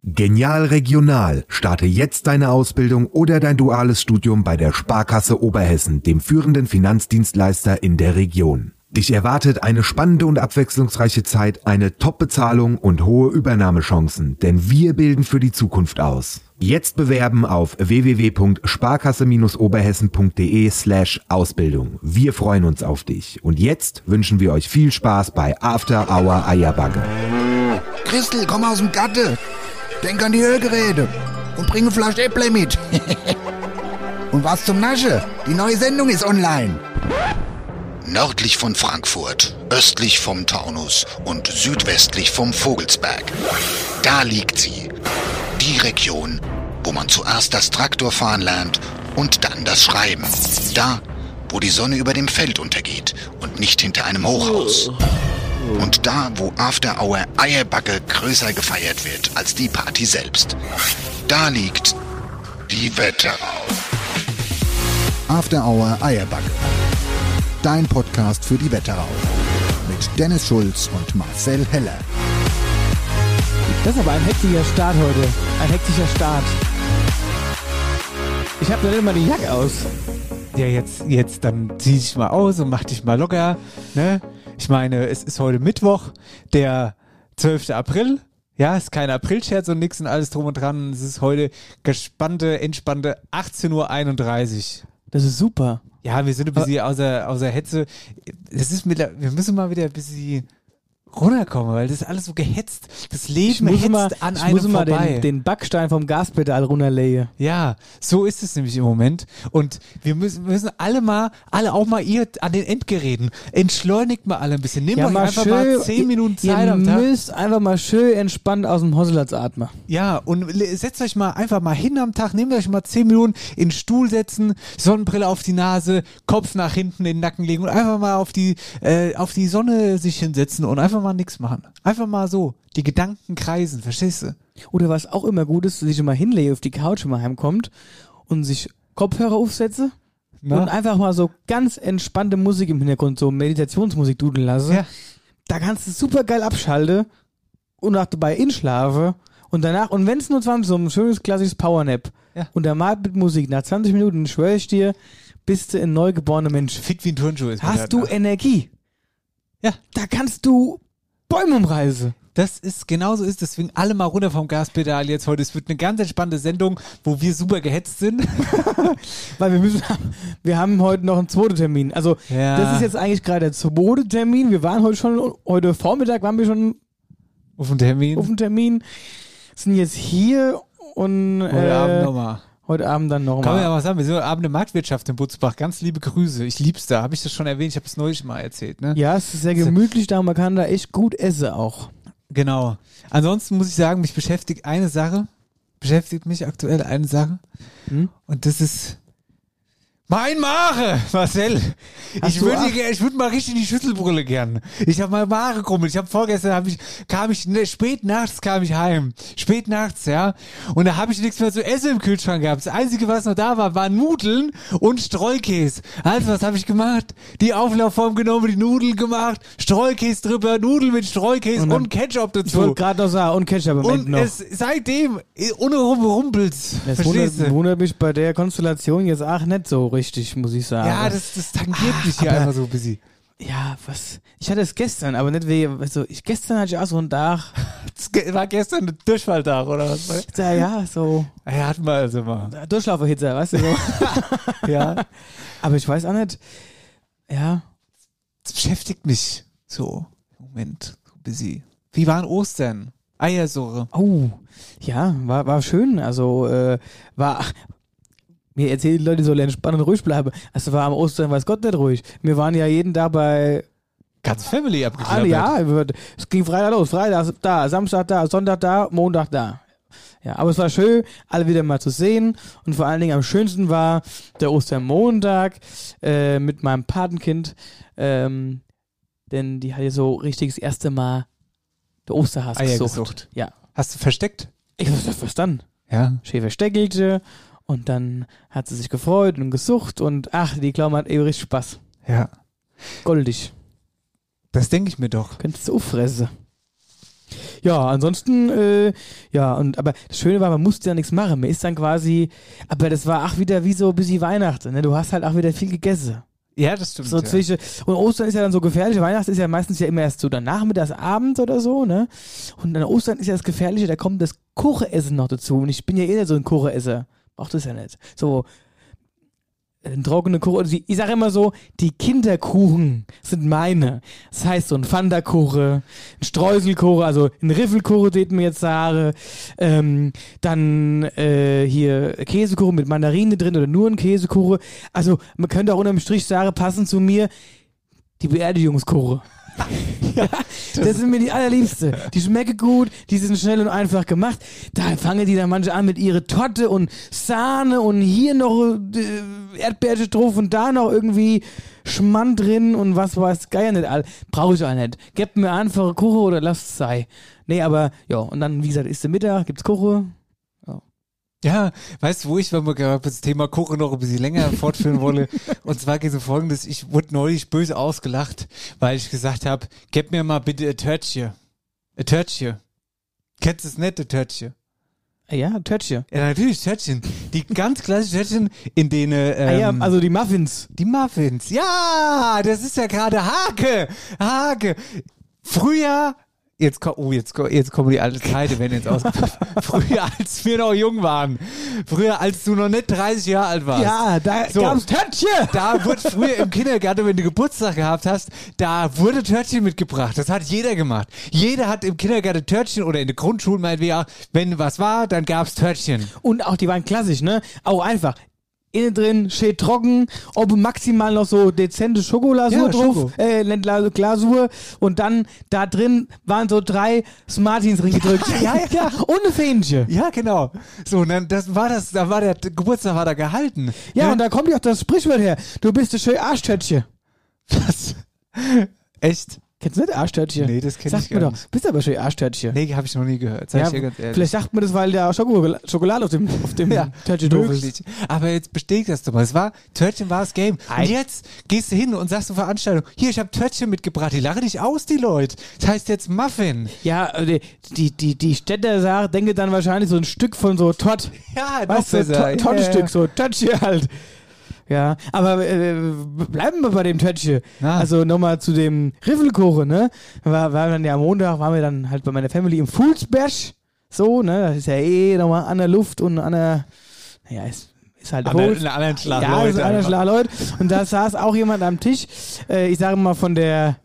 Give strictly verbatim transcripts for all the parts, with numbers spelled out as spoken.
Genial Regional. Starte jetzt deine Ausbildung oder dein duales Studium bei der Sparkasse Oberhessen, dem führenden Finanzdienstleister in der Region. Dich erwartet eine spannende und abwechslungsreiche Zeit, eine Top-Bezahlung und hohe Übernahmechancen, denn wir bilden für die Zukunft aus. Jetzt bewerben auf w w w punkt sparkasse oberhessen punkt d e slash Ausbildung. Wir freuen uns auf dich. Und jetzt wünschen wir euch viel Spaß bei After Hour Eierbagge. Christel, komm aus dem Gatte. Denk an die Hörgeräte und bring eine Flasche Äpple mit. Und was zum Nasche? Die neue Sendung ist online. Nördlich von Frankfurt, östlich vom Taunus und südwestlich vom Vogelsberg. Da liegt sie. Die Region, wo man zuerst das Traktorfahren lernt und dann das Schreiben. Da, wo die Sonne über dem Feld untergeht und nicht hinter einem Hochhaus. Und da, wo After Hour Eierbagge größer gefeiert wird als die Party selbst. Da liegt die Wetterau. After Hour Eierbagge. Dein Podcast für die Wetterau. Mit Dennis Schulz und Marcel Heller. Das ist aber ein hektischer Start heute. Ein hektischer Start. Ich habe noch nicht mal die Jacke aus. Ja, jetzt, jetzt, dann zieh dich mal aus und mach dich mal locker, ne? Ich meine, es ist heute Mittwoch, der zwölfter April. Ja, ist kein Aprilscherz und nix und alles drum und dran. Es ist heute gespannte, entspannte achtzehn Uhr einunddreißig. Das ist super. Ja, wir sind ein bisschen außer, außer Hetze. Das ist mit, wir müssen mal wieder ein bisschen runterkommen, weil das ist alles so gehetzt. Das Leben hetzt mal, an einem vorbei. Ich muss mal den, den Backstein vom Gaspedal runterlegen. Ja, so ist es nämlich im Moment. Und wir müssen, müssen alle mal, alle auch mal ihr an den Endgeräten. Entschleunigt mal alle ein bisschen. Nehmt ja, euch mal einfach schön, mal zehn Minuten Zeit am Tag. Ihr müsst einfach mal schön entspannt aus dem Hosselatz atmen. Ja, und setzt euch mal einfach mal hin am Tag. Nehmt euch mal zehn Minuten in den Stuhl setzen, Sonnenbrille auf die Nase, Kopf nach hinten in den Nacken legen und einfach mal auf die, äh, auf die Sonne sich hinsetzen und einfach mal nichts machen. Einfach mal so. Die Gedanken kreisen, verstehst du? Oder was auch immer gut ist, sich mal hinlege auf die Couch, wenn man heimkommt und sich Kopfhörer aufsetze Na? und einfach mal so ganz entspannte Musik im Hintergrund, so Meditationsmusik dudeln lasse. Ja. Da kannst du super geil abschalten und auch dabei inschlafen und danach, und wenn es nur zwanzig, so ein schönes klassisches Powernap ja. und dann mal mit Musik, nach zwanzig Minuten, schwöre ich dir, bist du ein neugeborener Mensch. Fit wie ein Turnschuh ist. Hast du nach. Energie? Ja. Da kannst du Bäume umreißen. Das ist, genauso ist, deswegen alle mal runter vom Gaspedal jetzt heute. Es wird eine ganz entspannte Sendung, wo wir super gehetzt sind. Weil wir müssen, wir haben heute noch einen zweiten Termin. Also, ja. das ist jetzt eigentlich gerade der zweite Termin. Wir waren heute schon, heute Vormittag waren wir schon auf dem Termin. Auf dem Termin. Sind jetzt hier und, heute äh, Abend nochmal. Heute Abend dann nochmal. Kann man ja mal sagen, wir sind heute Abend in der Marktwirtschaft in Butzbach. Ganz liebe Grüße. Ich lieb's da. Habe ich das schon erwähnt? Ich habe es neulich mal erzählt, ne? Ja, es ist sehr gemütlich da. Man kann da echt gut essen auch. Genau. Ansonsten muss ich sagen, mich beschäftigt eine Sache. Beschäftigt mich aktuell eine Sache. Hm? Und das ist mein Mare, Marcel. Hast ich würde ich würde mal richtig die Schüsselbrille gern. Ich habe mal Mare krummelt. Ich habe vorgestern hab ich kam ich ne, spät nachts kam ich heim. Spät nachts, ja. Und da habe ich nichts mehr zu essen im Kühlschrank gehabt. Das einzige, was noch da war, waren Nudeln und Streukäse. Also, was habe ich gemacht? Die Auflaufform genommen, die Nudeln gemacht, Streukäse drüber, Nudeln mit Streukäse und, und Ketchup dazu. Ich wollte gerade noch sagen, und Ketchup am Ende noch. Und es seitdem ohne Rumpels. Das wundert, wundert mich bei der Konstellation jetzt auch nicht so richtig, muss ich sagen. Ja, das, das tangiert ah, mich hier einfach so ein bisschen. Ja, was? Ich hatte es gestern, aber nicht wie, also ich, gestern hatte ich auch so einen Tag. Das war gestern ein Durchfalltag, oder was? Ja, ja, so. Ja, hatten wir also mal. Durchlauferhitzer, weißt du so. Ja. Aber ich weiß auch nicht, ja. Das beschäftigt mich so. Moment, so ein bisschen. Wie waren Ostern? Eiersuche. Oh, ja, war, war schön. Also, äh, war... Mir erzählen die Leute, die sollen entspannen und ruhig bleiben. Also war am Ostern, weiß Gott, nicht ruhig. Wir waren ja jeden Tag bei... Ganz Family abgeklappert. Ja, es ging Freitag los. Freitag da, Samstag da, Sonntag da, Montag da. Ja, aber es war schön, alle wieder mal zu sehen. Und vor allen Dingen am schönsten war der Ostermontag äh, mit meinem Patenkind. Ähm, denn die hat ja so richtig das erste Mal der Osterhase Eier gesucht. gesucht. Ja. Hast du versteckt? Ich weiß nicht, was dann? Ja. Schön versteckelte. Und dann hat sie sich gefreut und gesucht und ach, die Klaue hat ewig Spaß. Ja. Goldig. Das denke ich mir doch. Könntest du auffressen. Ja, ansonsten, äh, ja, und aber das Schöne war, man musste ja nichts machen. Man ist dann quasi, aber das war auch wieder wie so ein bisschen Weihnachten, ne? Du hast halt auch wieder viel gegessen. Ja, das stimmt. So ja. zwischen, und Ostern ist ja dann so gefährlich. Weihnachten ist ja meistens ja immer erst so dann nachmittags, Abend oder so, ne? Und dann Ostern ist ja das Gefährliche, da kommt das Kuchenessen noch dazu. Und ich bin ja eh nicht so ein Kuchenesser. Braucht das ja nicht. So, ein trockene Kuchen. Ich sage immer so, die Kinderkuchen sind meine. Das heißt so ein Pfannkuchen, ein Streuselkuchen, also ein Riffelkuchen, den mir jetzt sage, ähm, dann äh, hier Käsekuchen mit Mandarine drin oder nur ein Käsekuchen. Also man könnte auch unterm Strich sagen, passend zu mir, die Beerdigungskuchen. Ja, das sind mir die allerliebste. Die schmecken gut, die sind schnell und einfach gemacht. Da fangen die dann manche an mit ihrer Torte und Sahne und hier noch äh, Erdbeerchen drauf und da noch irgendwie Schmand drin und was weiß Geier nicht all. Brauche ich auch nicht. Gebt mir einfache Kuchen oder lasst es sein. Nee, aber ja, und dann, wie gesagt, ist der Mittag, gibt's Kuchen. Ja, weißt du, wo ich, wenn wir gerade das Thema Kuchen noch ein bisschen länger fortführen wollen, und zwar geht es um Folgendes, ich wurde neulich böse ausgelacht, weil ich gesagt habe, gib mir mal bitte ein Törtchen. Ein Törtchen. Kennst du es nicht, ein Törtchen? Ja, Törtchen. Ja, natürlich, Törtchen. Die ganz klassischen Törtchen, in denen, ähm, ah ja, also die Muffins. Die Muffins. Ja, das ist ja gerade Hake. Hake. Früher... Jetzt, oh, jetzt, jetzt kommen die alten Zeiten, wenn jetzt aus. Früher, als wir noch jung waren. Früher, als du noch nicht dreißig Jahre alt warst. Ja, da so, gab's Törtchen. Da wurde früher im Kindergarten, wenn du Geburtstag gehabt hast, da wurde Törtchen mitgebracht. Das hat jeder gemacht. Jeder hat im Kindergarten Törtchen oder in der Grundschule meinetwegen auch, wenn was war, dann gab's Törtchen. Und auch, die waren klassisch, ne? Auch einfach. Innen drin, schön trocken, ob maximal noch so dezente Schokolasur ja, drauf, Schoko. äh, Glasur und dann da drin waren so drei Smarties drin gedrückt. Ja, ja, ja. Und ein Fähnchen. Ja, genau. So, und dann, das war das, da war der Geburtstag war da gehalten. Ja, ja, und da kommt ja auch das Sprichwort her. Du bist ein schön Arschtörtchen. Was? Echt? Kennst du nicht Arschtörtchen? Nee, das kenn Sagt ich mir gar doch. nicht. Bist aber schön Arschtörtchen. Nee, habe ich noch nie gehört. Sag Ja, ich dir ganz ehrlich. vielleicht sagt man das, weil da Schoko Schokolade auf dem, auf dem Ja, Törtchen drauf ist. möglich. Aber jetzt bestätigt das doch mal. Es war, Törtchen war das Game. Ei. Und jetzt gehst du hin und sagst zur Veranstaltung, hier, ich habe Törtchen mitgebracht. Die lachen dich aus, die Leute. Das heißt jetzt Muffin. Ja, äh, die, die, die Städter sagen, denke dann wahrscheinlich so ein Stück von so Tott. Ja, Weißt du, so to Tottenstück, so Törtchen halt. Ja, aber äh, bleiben wir bei dem Törtchen. Ah. Also nochmal zu dem Riffelkuchen, ne? War, war dann ja am Montag, waren wir dann halt bei meiner Family im Fuhlsberg. So, ne? Das ist ja eh nochmal an der Luft und an der, naja, ist, ist halt An der- hoch. in einer anderen Schlag Ja, Leute ist ein anderer einfach. Schlag Leute. Und da saß auch jemand am Tisch, äh, ich sage mal von der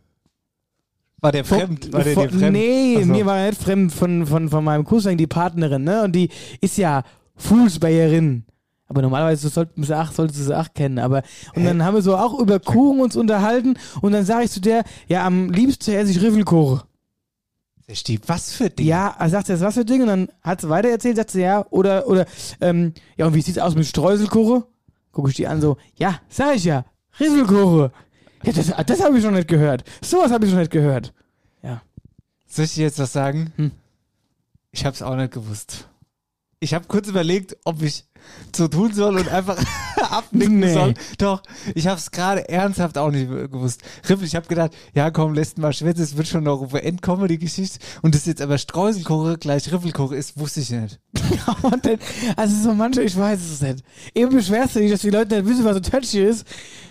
War der fremd? War der von, dir fremd? Nee, Ach so. mir war er nicht fremd von, von, von meinem Cousin, die Partnerin, ne? Und die ist ja Fußbayerin. Aber normalerweise sollten sie ach, solltest du sie auch kennen. Aber, und Hä? dann haben wir so auch über Kuchen uns unterhalten. Und dann sage ich zu der, ja, am liebsten esse ich Riffelkuchen. Die, was für Ding? Ja, er sagt sie, das was für Ding? Und dann hat sie weiter erzählt, sagt sie, ja, oder, oder, ähm, ja, und wie sieht's aus mit Streuselkuchen? Guck ich die an, so, ja, sag ich ja, Riffelkuchen. Ja, das, das habe ich noch nicht gehört. Sowas habe ich noch nicht gehört. Ja. Soll ich dir jetzt was sagen? Hm. Ich hab's auch nicht gewusst. Ich habe kurz überlegt, ob ich so tun soll und einfach abnicken Nee. soll. Doch, ich habe es gerade ernsthaft auch nicht gewusst. Riffel, ich habe gedacht, ja komm, lässt mal schwätzen, es wird schon noch entkommen, die Geschichte. Und das jetzt aber Streuselkuchen gleich Riffelkuchen ist, wusste ich nicht. Und dann, also so manche, ich weiß es nicht. Eben beschwerst du dich, dass die Leute nicht wissen, was ein Törtchen ist.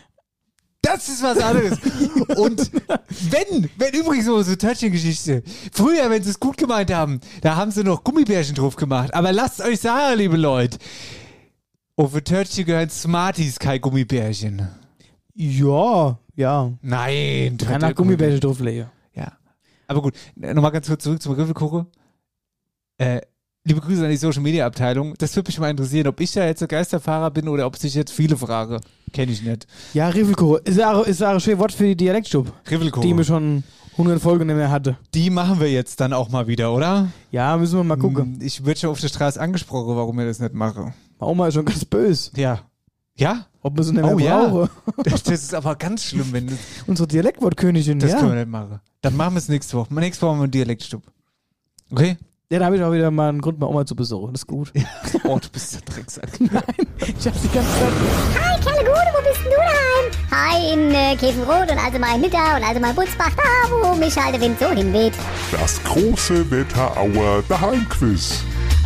Das ist was anderes. Und wenn, wenn übrigens so so Törtchen-Geschichte, früher, wenn sie es gut gemeint haben, da haben sie noch Gummibärchen drauf gemacht. Aber lasst euch sagen, liebe Leute, oh, für Törtchen gehören Smarties, kein Gummibärchen. Ja, ja. Nein. Kann nach Gummibärchen drauflegen. Ja. Aber gut, nochmal ganz kurz zurück zum Riffelkuchen. Äh, liebe Grüße an die Social Media Abteilung. Das würde mich mal interessieren, ob ich da jetzt der Geisterfahrer bin oder ob sich jetzt viele frage. Kenne ich nicht. Ja, Riffelkuchen. Ist auch, ist auch ein schönes Wort für die Dialektstub, Riffelkuchen. die mir schon hundert Folgen nicht mehr hatte. Die machen wir jetzt dann auch mal wieder, oder? Ja, müssen wir mal gucken. Hm, Ich würde schon auf der Straße angesprochen, warum ich das nicht mache. Meine Oma ist schon ganz böse. Ja. Ja? Ob wir sie nicht mehr Oh ja. brauchen. Das, das ist aber ganz schlimm, wenn das, Unsere Dialektwortkönigin, das ja. können wir nicht machen. Dann machen wir es nächste Woche. Nächste Woche haben wir einen Dialektstub. Okay? Ja, da habe ich auch wieder mal einen Grund, meine Oma zu besuchen. Das ist gut. Oh, du bist der Drecksack. Nein, ich habe die ganze Zeit... Hi, Kerlegude, wo bist denn du daheim? Hi, in äh, Käfenrot und also mein Nitter und also mein Butzbach, da wo mich halt der Wind so hinweht. Das große Wetterauer Daheimquiz.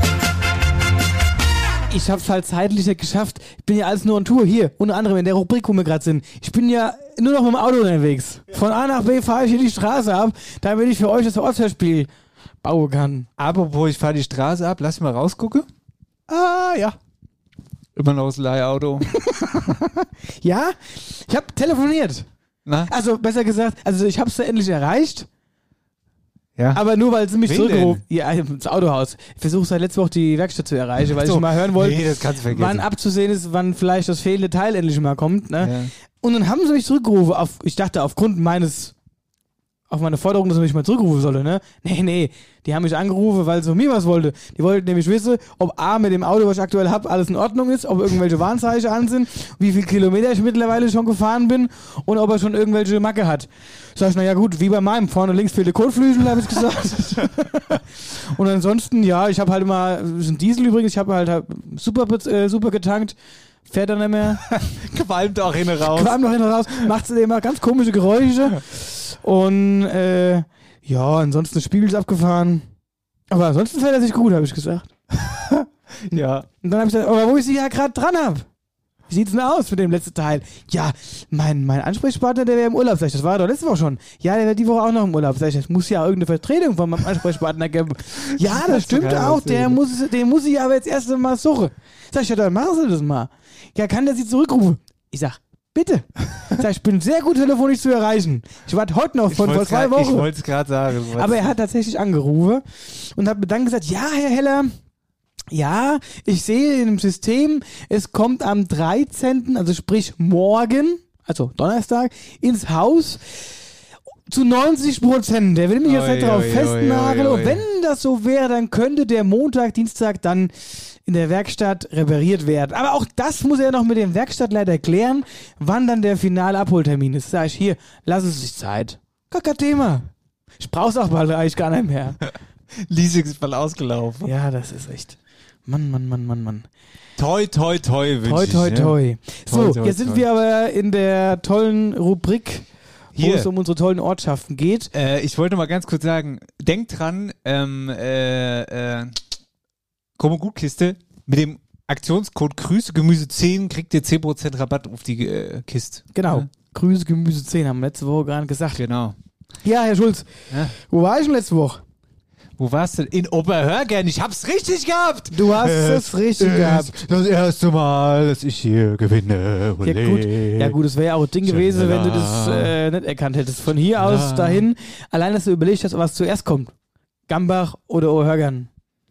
Ich habe es halt zeitlich nicht geschafft. Ich bin ja alles nur on Tour. Hier, unter anderem in der Rubrik, wo wir gerade sind. Ich bin ja nur noch mit dem Auto unterwegs. Von A nach B fahre ich hier die Straße ab, damit ich für euch das Ortshörspiel bauen kann. Apropos, ich fahre die Straße ab, lass mich mal rausgucken. Ah, ja. Immer noch das Leihauto. Ja, ich habe telefoniert. Na? Also, besser gesagt, also ich habe es endlich erreicht. Ja. Aber nur, weil sie mich Wen zurückgerufen... Ja, das Autohaus. Ich versuche seit letzter Woche die Werkstatt zu erreichen, weil Ach so. ich mal hören wollte, Nee, das kannst du vergessen. wann abzusehen ist, wann vielleicht das fehlende Teil endlich mal kommt. Ne? Ja. Und dann haben sie mich zurückgerufen. Auf, ich dachte, aufgrund meines... Auf meine Forderung, dass ich mich mal zurückrufen solle, ne? Nee, nee. Die haben mich angerufen, weil sie von mir was wollte. Die wollten nämlich wissen, ob A, mit dem Auto, was ich aktuell habe, alles in Ordnung ist, ob irgendwelche Warnzeichen an sind, wie viele Kilometer ich mittlerweile schon gefahren bin und ob er schon irgendwelche Macke hat. Sag ich, naja gut, wie bei meinem. Vorne links fehlt der Kotflügel, habe ich gesagt. Und ansonsten, ja, ich habe halt mal, das ist ein Diesel übrigens, ich habe halt, halt super, äh, super getankt. Fährt er nicht mehr. Qualmt auch hin raus. Qualmt noch hinten raus. Macht sie immer ganz komische Geräusche. Und äh, ja, ansonsten ist Spiegel ist abgefahren. Aber ansonsten fährt er sich gut, habe ich gesagt. Ja. Und dann habe ich gesagt, aber wo ich sie ja gerade dran habe. Wie sieht's denn aus mit dem letzten Teil? Ja, mein, mein Ansprechpartner, der wäre im Urlaub. Sag ich, das war doch letzte Woche schon. Ja, der wäre die Woche auch noch im Urlaub. Sag ich, das muss ja irgendeine Vertretung von meinem Ansprechpartner geben. Ja, das stimmt geil, auch. was Der du- muss, den muss ich aber jetzt erst mal suchen. Sag ich, ja, dann machen Sie das mal. Ja, kann der sie zurückrufen? Ich sag, bitte. Sag, ich bin sehr gut telefonisch zu erreichen. Ich warte heute noch von vor zwei Ich Wochen. wollte es gerade sagen. Aber er hat tatsächlich angerufen und hat mir dann gesagt, ja, Herr Heller, ja, ich sehe im System, es kommt am dreizehnten, also sprich morgen, also Donnerstag, ins Haus zu neunzig Prozent. Der will mich jetzt Oi, nicht darauf oi, festnageln. oi, oi, oi. Und wenn das so wäre, dann könnte der Montag, Dienstag dann in der Werkstatt repariert werden. Aber auch das muss er noch mit dem Werkstattleiter klären, wann dann der finale Abholtermin ist. Sag ich, hier, lass es sich Zeit. Gar kein Thema. Ich brauch's auch bald eigentlich gar nicht mehr. Leasing ist voll ausgelaufen. Ja, das ist echt. Mann, Mann, Mann, Mann, Mann. Toi, toi, toi, wünsche Toi, ich. toi, ne? toi. So, Toi, toi, jetzt sind toi. wir aber in der tollen Rubrik, wo Hier. es um unsere tollen Ortschaften geht. Äh, ich wollte mal ganz kurz sagen, denkt dran, ähm, äh, äh, Komm gut Kiste, mit dem Aktionscode Grüße Gemüse zehn kriegt ihr zehn Prozent Rabatt auf die äh, Kiste. Genau. Ja, Grüße, Gemüse zehn, haben wir letzte Woche gerade gesagt. genau. Ja, Herr Schulz, Ja. wo war ich denn letzte Woche? Wo warst du denn? In Oberhörgern, ich hab's richtig gehabt! Du hast es richtig gehabt. Das erste Mal, dass ich hier gewinne. Ja gut, ja gut, es wäre ja auch ein Ding gewesen, wenn du das äh, nicht erkannt hättest. Von hier aus Ja. dahin, allein, dass du überlegt hast, was zuerst kommt. Gambach oder Oberhörgern.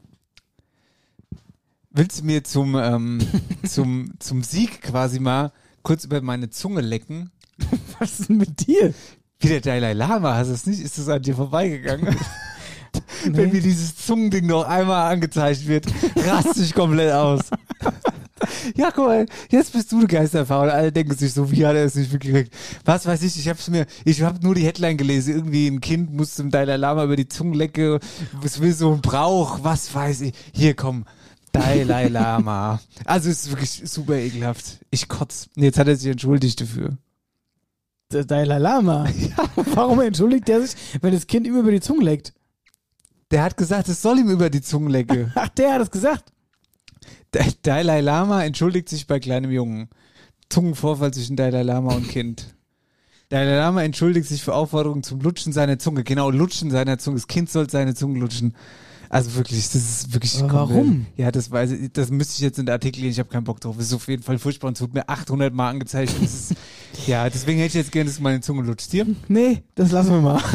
Willst du mir zum, ähm, zum, zum Sieg quasi mal kurz über meine Zunge lecken? Was ist denn mit dir? Wie der Dalai Lama, hast du es nicht? Ist das an dir vorbeigegangen? Nee. Wenn mir dieses Zungending noch einmal angezeigt wird, raste ich komplett aus. Ja, guck mal, jetzt bist du der Geisterfaul. Alle denken sich so, wie hat er es nicht gekriegt? Was weiß ich, ich hab's mir, ich hab nur die Headline gelesen. Irgendwie ein Kind muss zum Dalai Lama über die Zunge lecken, es will so ein Brauch, was weiß ich. Hier, komm, Dalai Lama. Also, es ist wirklich super ekelhaft. Ich kotz. Jetzt hat er sich entschuldigt dafür. Der Dalai Lama. Warum entschuldigt der sich, wenn das Kind ihm über die Zunge leckt? Der hat gesagt, es soll ihm über die Zunge lecken. Ach, der hat es gesagt. Der Dalai Lama entschuldigt sich bei kleinem Jungen. Zungenvorfall zwischen Dalai Lama und Kind. Dalai Lama entschuldigt sich für Aufforderungen zum Lutschen seiner Zunge. Genau, Lutschen seiner Zunge. Das Kind soll seine Zunge lutschen. Also wirklich, das ist wirklich... Aber komplett- warum? Ja, das weiß ich. Das müsste ich jetzt in den Artikel lesen. Ich habe keinen Bock drauf. Das ist auf jeden Fall furchtbar und es wird mir achthundert Mal angezeigt. Das ist, ja, deswegen hätte ich jetzt gerne, dass du meine Zunge lutscht. Hier? Nee, das lassen wir mal.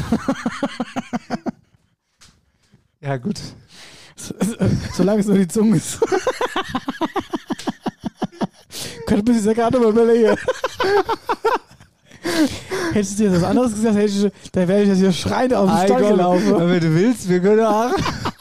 Ja, gut. Solange es nur die Zunge ist. Könnte man sich ja gerade mal überlegen. Hättest du dir was anderes gesagt, hätte ich, dann wäre ich jetzt hier schreiend auf den Stall gelaufen. Wenn du willst, wir können auch.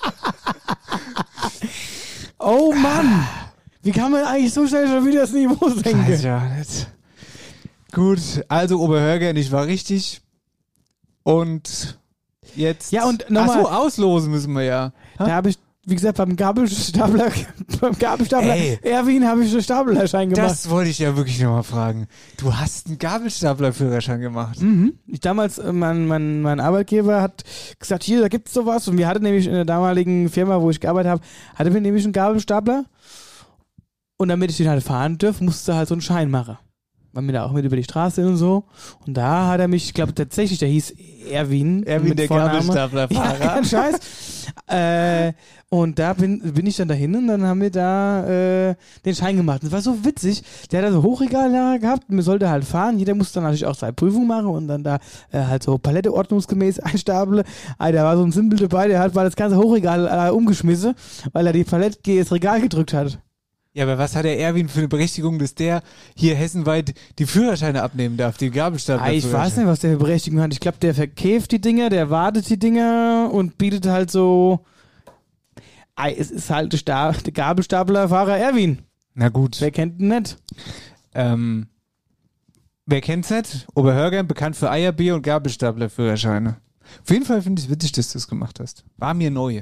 Oh Mann! Wie kann man eigentlich so schnell schon wieder das Niveau Weiß senken? ja nicht. Gut, also Oberhörgern, ich war richtig. Und jetzt. Ja, und nochmal- Ach so, auslosen müssen wir ja. Da habe ich, wie gesagt, beim Gabelstapler, beim Gabelstapler Ey. Erwin habe ich einen Staplerschein gemacht. Das wollte ich ja wirklich nochmal fragen. Du hast einen Gabelstapler-Führerschein gemacht. Mhm. Ich damals, äh, mein, mein, mein Arbeitgeber hat gesagt, hier, da gibt's sowas. Und wir hatten nämlich in der damaligen Firma, wo ich gearbeitet habe, hatten wir nämlich einen Gabelstapler. Und damit ich den halt fahren dürfte, musste halt so einen Schein machen. Weil wir da auch mit über die Straße sind und so. Und da hat er mich, ich glaube tatsächlich, der hieß Erwin. Erwin, mit der Vorname. Gabelstaplerfahrer. Ja, kein Scheiß. äh, und da bin, bin ich dann dahin und dann haben wir da äh, den Schein gemacht. Und das war so witzig. Der hat da so Hochregal da gehabt und wir sollten halt fahren. Jeder musste dann natürlich auch seine Prüfung machen und dann da äh, halt so Palette ordnungsgemäß einstapeln. Ah, da war so ein Simpel dabei, der hat mal das ganze Hochregal äh, umgeschmissen, weil er die Palette ins Regal gedrückt hat. Ja, aber was hat der Erwin für eine Berechtigung, dass der hier hessenweit die Führerscheine abnehmen darf, die Gabelstapler? Ah, ich weiß nicht, was der für Berechtigung hat. Ich glaube, der verkäft die Dinger, der wartet die Dinger und bietet halt so. Ah, es ist halt der, Sta- der Gabelstaplerfahrer Erwin. Na gut. Wer kennt ihn nicht? Ähm, wer kennt's nicht? Oberhörgern, bekannt für Eierbier und Gabelstapler-Führerscheine. Auf jeden Fall finde ich es witzig, dass du es gemacht hast. War mir neu.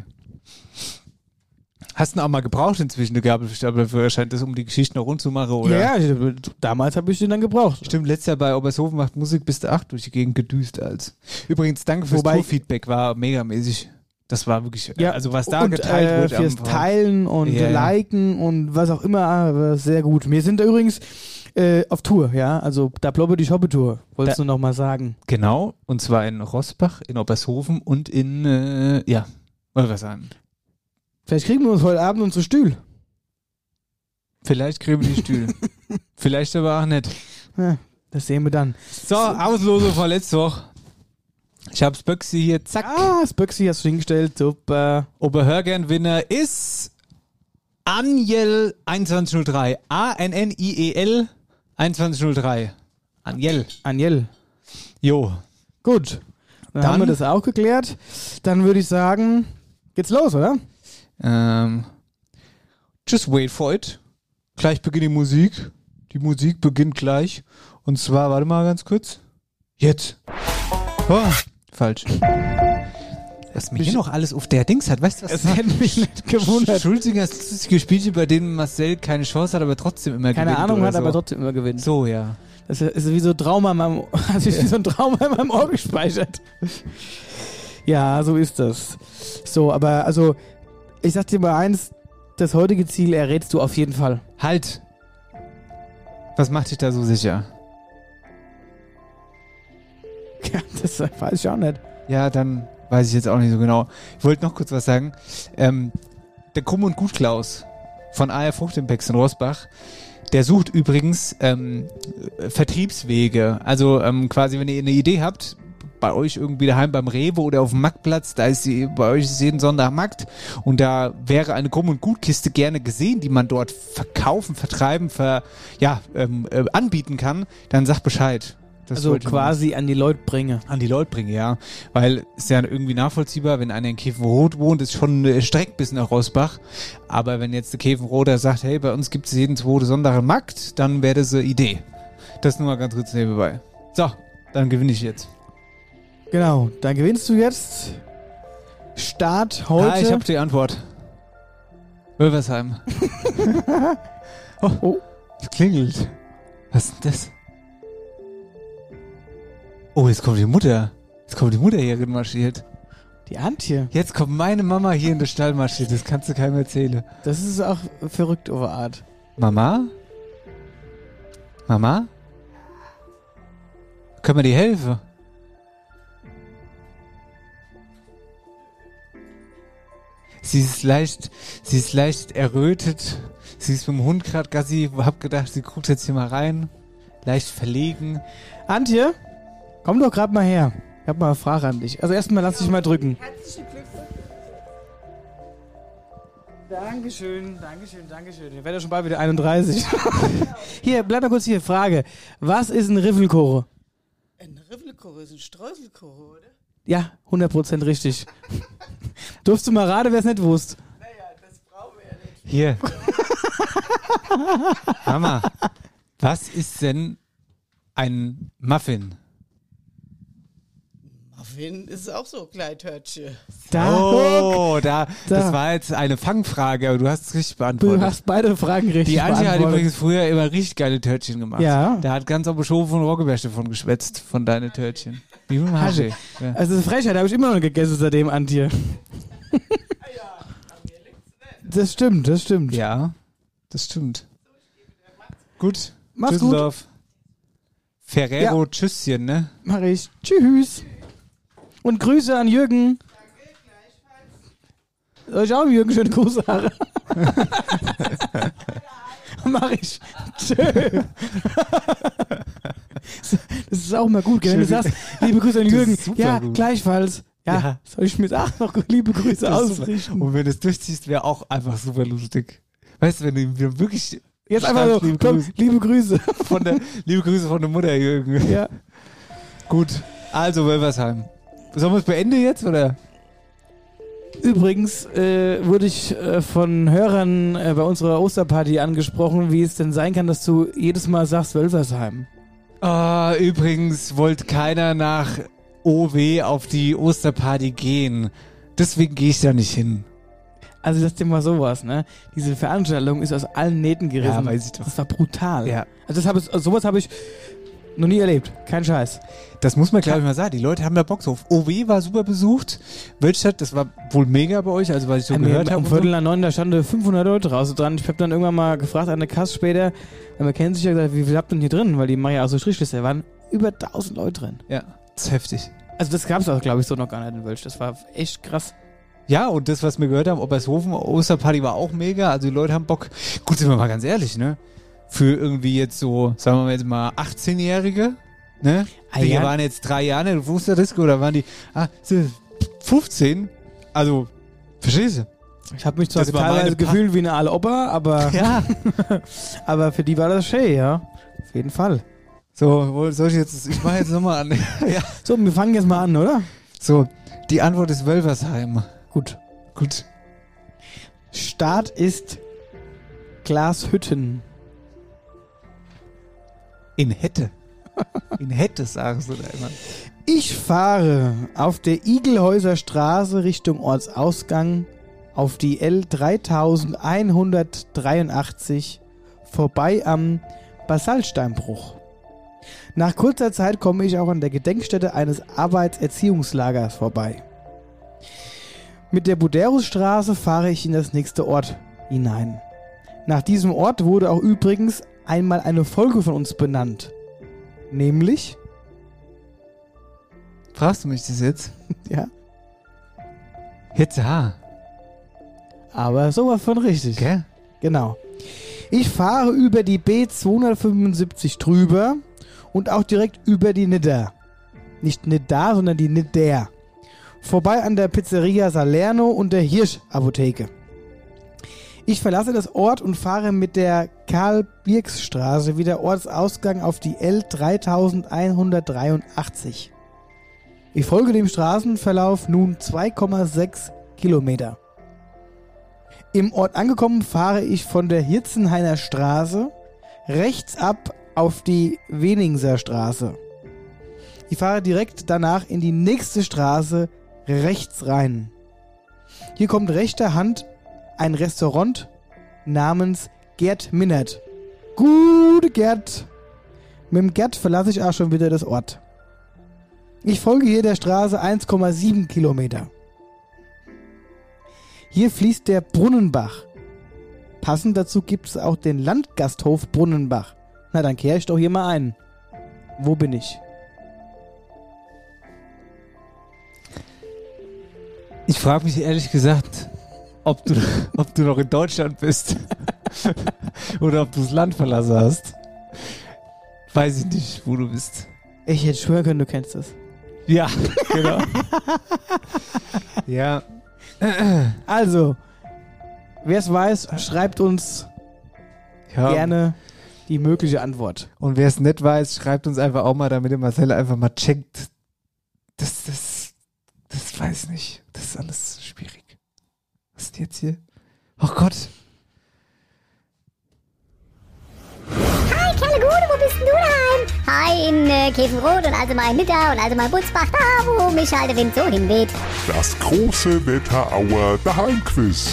Hast du ihn auch mal gebraucht inzwischen, eine Gabelstapler-Führerschein, das um die Geschichte noch rund zu machen, oder? Ja, ja, damals habe ich den dann gebraucht. Stimmt, letztes Jahr bei Obershofen macht Musik bis der acht durch die Gegend gedüst als. Übrigens, danke fürs Wobei- Tourfeedback, war megamäßig. Das war wirklich, Ja, also was da und, geteilt äh, wird. fürs am- Teilen und Ja, ja. Liken und was auch immer, äh, sehr gut. Wir sind da übrigens äh, auf Tour, ja, also da blobbe die Shoppe-Tour, wolltest Da- du noch mal sagen. Genau, und zwar in Rossbach, in Obershofen und in, äh, ja, wollte was sagen. Vielleicht kriegen wir uns heute Abend unsere Stühle. Vielleicht kriegen wir die Stühle. Vielleicht aber auch nicht. Ja, das sehen wir dann. So, Auslosung von letzter Woche. Ich hab's Böxi hier, zack. Ah, das Böxi hast du hingestellt, super. Oberhörgern-Winner ist Anjel einundzwanzig null drei. A N N I E L einundzwanzig null drei. Anjel. Anjel. Jo. Gut. Dann, Dann- haben wir das auch geklärt. Dann würde ich sagen, geht's los, oder? Ähm, just wait for it. Gleich beginnt die Musik. Die Musik beginnt gleich. Und zwar, warte mal ganz kurz. Jetzt. Oh, falsch. Was mir hier noch alles auf der Dings hat, weißt du was? Es hätte mich nicht gewundert. Schulzingers lustige Spielchen, bei denen Marcel keine Chance hat, aber trotzdem immer Keine gewinnt. Ahnung oder hat, so. aber trotzdem immer gewinnt. So, ja. Das ist wie so ein Trauma in meinem, also wie so ein Trauma in meinem Ohr gespeichert. Ja, so ist das. So, aber also, ich sag dir mal eins, das heutige Ziel errätst du auf jeden Fall. Halt. Was macht dich da so sicher? Ja, das weiß ich auch nicht. Ja, dann weiß ich jetzt auch nicht so genau. Ich wollte noch kurz was sagen. Ähm, der Krumm und Gut Klaus von A R Fruchtimpex in Rossbach, der sucht übrigens ähm, Vertriebswege. Also ähm, quasi, wenn ihr eine Idee habt, bei euch irgendwie daheim beim Rewe oder auf dem Marktplatz, da ist die, bei euch ist jeden Sonntag Markt und da wäre eine Krumm- und Gutkiste gerne gesehen, die man dort verkaufen, vertreiben, ver, ja, ähm, äh, anbieten kann, dann sagt Bescheid. Das Also wollte ich quasi an die Leute bringe. an die Leute bringe, ja. Weil ist ja irgendwie nachvollziehbar, wenn einer in Käfenrot wohnt, ist schon eine Strecke bis nach Rossbach. Aber wenn jetzt der Käfenroter sagt, hey, bei uns gibt es jeden zweiten Sonntag einen Markt, dann wäre das eine Idee. Das nur mal ganz kurz nebenbei. So, dann gewinne ich jetzt. Genau, dann gewinnst du jetzt. Start heute. Ah, ich habe die Antwort. Wölversheim. oh, Oh. es klingelt. Was ist denn das? Oh, jetzt kommt die Mutter. Jetzt kommt die Mutter hier marschiert. Die Antje. Jetzt kommt meine Mama hier in den Stall marschiert. Das kannst du keinem erzählen. Das ist auch verrückt auf Art. Mama? Mama? Können wir dir helfen? Sie ist leicht, sie ist leicht errötet. Sie ist mit dem Hund gerade Gassi. Hab gedacht, sie guckt jetzt hier mal rein. Leicht verlegen. Antje, komm doch gerade mal her. Ich hab mal eine Frage an dich. Also erstmal lass dich mal drücken. Dankeschön, Dankeschön, Dankeschön. Wir werden ja schon bald wieder einunddreißig. Hier, bleib mal kurz hier. Frage. Was ist ein Riffelkoche? Ein Riffelkoche ist ein Streuselkoche, oder? Ja, hundert Prozent richtig. Durfst du mal raten, wer es nicht wusste? Naja, das brauchen wir ja nicht. Hier. Mama, was ist denn ein Muffin? Muffin Finn ist auch so Kleidhörtchen. Da, Oh, da, Da. das war jetzt eine Fangfrage, aber du hast es richtig beantwortet. du hast beide Fragen richtig Die Antje hat beantwortet. übrigens früher immer richtig geile Törtchen gemacht. Ja. Da hat ganz auf der Show von Roggeberg davon geschwätzt, von deinen Törtchen. Wie mit dem Hasche. Ja. Also das ist Frechheit, habe ich immer noch gegessen seitdem, Antje. Das stimmt, das stimmt. ja, das stimmt. Gut. Mach's gut. Tschüsseldorf. Ferrero, Ja. Tschüsschen, ne? Mach ich. Tschüss. Und Grüße an Jürgen. Soll ich auch Jürgen schöne Grüße haben? Mach ich. Tschö. Das ist auch mal gut, gell? Wenn du sagst, liebe Grüße an Das Jürgen. ist super Ja, gut. gleichfalls. Ja, Ja. soll ich mir jetzt auch noch liebe Grüße Das ist ausrichten? super. Und wenn du es durchziehst, wäre auch einfach super lustig. Weißt du, wenn du ihm wieder wirklich Jetzt einfach so, schreibst, liebe, komm, Grüße liebe Grüße. von der, liebe Grüße von der Mutter, Jürgen. Ja. Gut, also Wölversheim. Sollen wir es beenden jetzt, oder? Übrigens äh, wurde ich äh, von Hörern äh, bei unserer Osterparty angesprochen, wie es denn sein kann, dass du jedes Mal sagst Wölversheim. Ah, übrigens wollte keiner nach O W auf die Osterparty gehen. Deswegen gehe ich da nicht hin. Also das ist immer sowas, ne? Diese Veranstaltung ist aus allen Nähten gerissen. Ja, weiß ich doch. Das war brutal. Ja. Also das hab ich, also sowas habe ich noch nie erlebt. Kein Scheiß. Das muss man, glaube ich, mal sagen. Die Leute haben ja Bock drauf. O W war super besucht. Wölstadt, das war wohl mega bei euch, also was ich so Äh, gehört mir- habe. um und so. Viertel nach neun, da standen fünfhundert Leute draußen dran. Ich habe dann irgendwann mal gefragt an der Kasse später, weil man kennt sich ja, gesagt, wie viel habt ihr denn hier drin? Weil die machen ja auch so Strichliste. Da waren über tausend Leute drin. Ja, das ist heftig. Also das gab es auch, glaube ich, so noch gar nicht in Wölsch. Das war echt krass. Ja, und das, was wir gehört haben, Obershofen, Osterparty war auch mega. Also die Leute haben Bock. Gut, sind wir mal ganz ehrlich, ne? Für irgendwie jetzt so, sagen wir mal jetzt mal achtzehnjährige, ne? Ah, die ja. waren jetzt drei Jahre in der Wusterdisco, oder waren die, ah, sind fünfzehn? Also, verstehst du? Ich habe mich zwar Das war teilweise meine Pa- gefühlt wie eine aale Opa, aber, Ja. aber für die war das schön, ja. Auf jeden Fall. So, wo soll ich jetzt, ich mache jetzt nochmal an. Ja. So, wir fangen jetzt mal an, oder? So, die Antwort ist Wölversheim. Gut. Gut. Start ist Glashütten. In Hette. In Hette, sagst du da immer. Ich fahre auf der Igelhäuser Straße Richtung Ortsausgang auf die L dreitausendeinhundertdreiundachtzig vorbei am Basaltsteinbruch. Nach kurzer Zeit komme ich auch an der Gedenkstätte eines Arbeitserziehungslagers vorbei. Mit der Buderusstraße fahre ich in das nächste Ort hinein. Nach diesem Ort wurde auch übrigens einmal eine Folge von uns benannt. Nämlich, Fragst du mich das jetzt? ja, Jetzt ja. aber sowas von richtig. Gell? Genau. Ich fahre über die B zweihundertfünfundsiebzig drüber und auch direkt über die Nidder. Nicht Nidda, sondern die Nidder. Vorbei an der Pizzeria Salerno und der Hirsch-Apotheke. Ich verlasse das Ort und fahre mit der Karl-Birks-Straße wieder Ortsausgang auf die L dreitausendeinhundertdreiundachtzig. Ich folge dem Straßenverlauf nun zwei Komma sechs Kilometer. Im Ort angekommen fahre ich von der Hirzenhainer Straße rechts ab auf die Weningser Straße. Ich fahre direkt danach in die nächste Straße rechts rein. Hier kommt rechter Hand ein Restaurant namens Gerd Minnert. Gute Gerd. Mit dem Gerd verlasse ich auch schon wieder das Ort. Ich folge hier der Straße eins Komma sieben Kilometer. Hier fließt der Brunnenbach. Passend dazu gibt es auch den Landgasthof Brunnenbach. Na, dann kehre ich doch hier mal ein. Wo bin ich? Ich frage mich ehrlich gesagt, ob du, ob du noch in Deutschland bist. Oder ob du das Land verlassen hast. Weiß ich nicht, wo du bist. Ich hätte schwören können, du kennst es. Ja, genau. Ja. Also, wer es weiß, schreibt uns ja. gerne die mögliche Antwort. Und wer es nicht weiß, schreibt uns einfach auch mal, damit der Marcel einfach mal checkt. Das, das, das weiß ich nicht. Das ist alles schwierig. Was ist jetzt hier? Oh Gott. Hi, Kerle Gude, wo bist denn du daheim? Hi, in äh, äh, Käfenrot und also mal in Nidda und also mal in Butzbach, da wo mich halt der Wind so hinweht. Das große Wetterauer Daheimquiz.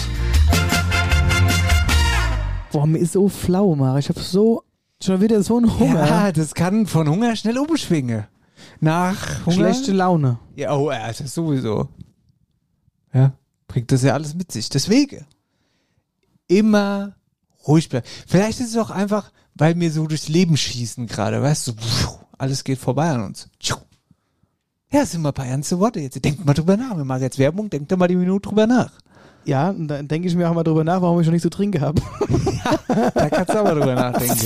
Boah, mir ist so flau, Mara. Ich hab so schon wieder so einen Hunger. Ja, das kann von Hunger schnell umschwingen. Nach Hunger. Schlechte Laune. Ja, oh, also sowieso. Ja, bringt das ja alles mit sich. Deswegen immer ruhig bleiben. Vielleicht ist es auch einfach, weil wir so durchs Leben schießen gerade, weißt du, alles geht vorbei an uns. Ja, sind mal ein paar ernste Worte jetzt. Denkt mal drüber nach. Wir machen jetzt Werbung, denkt da mal die Minute drüber nach. Ja, und dann denke ich mir auch mal drüber nach, warum ich schon nicht so trinke habe. Ja, da kannst du auch mal drüber nachdenken.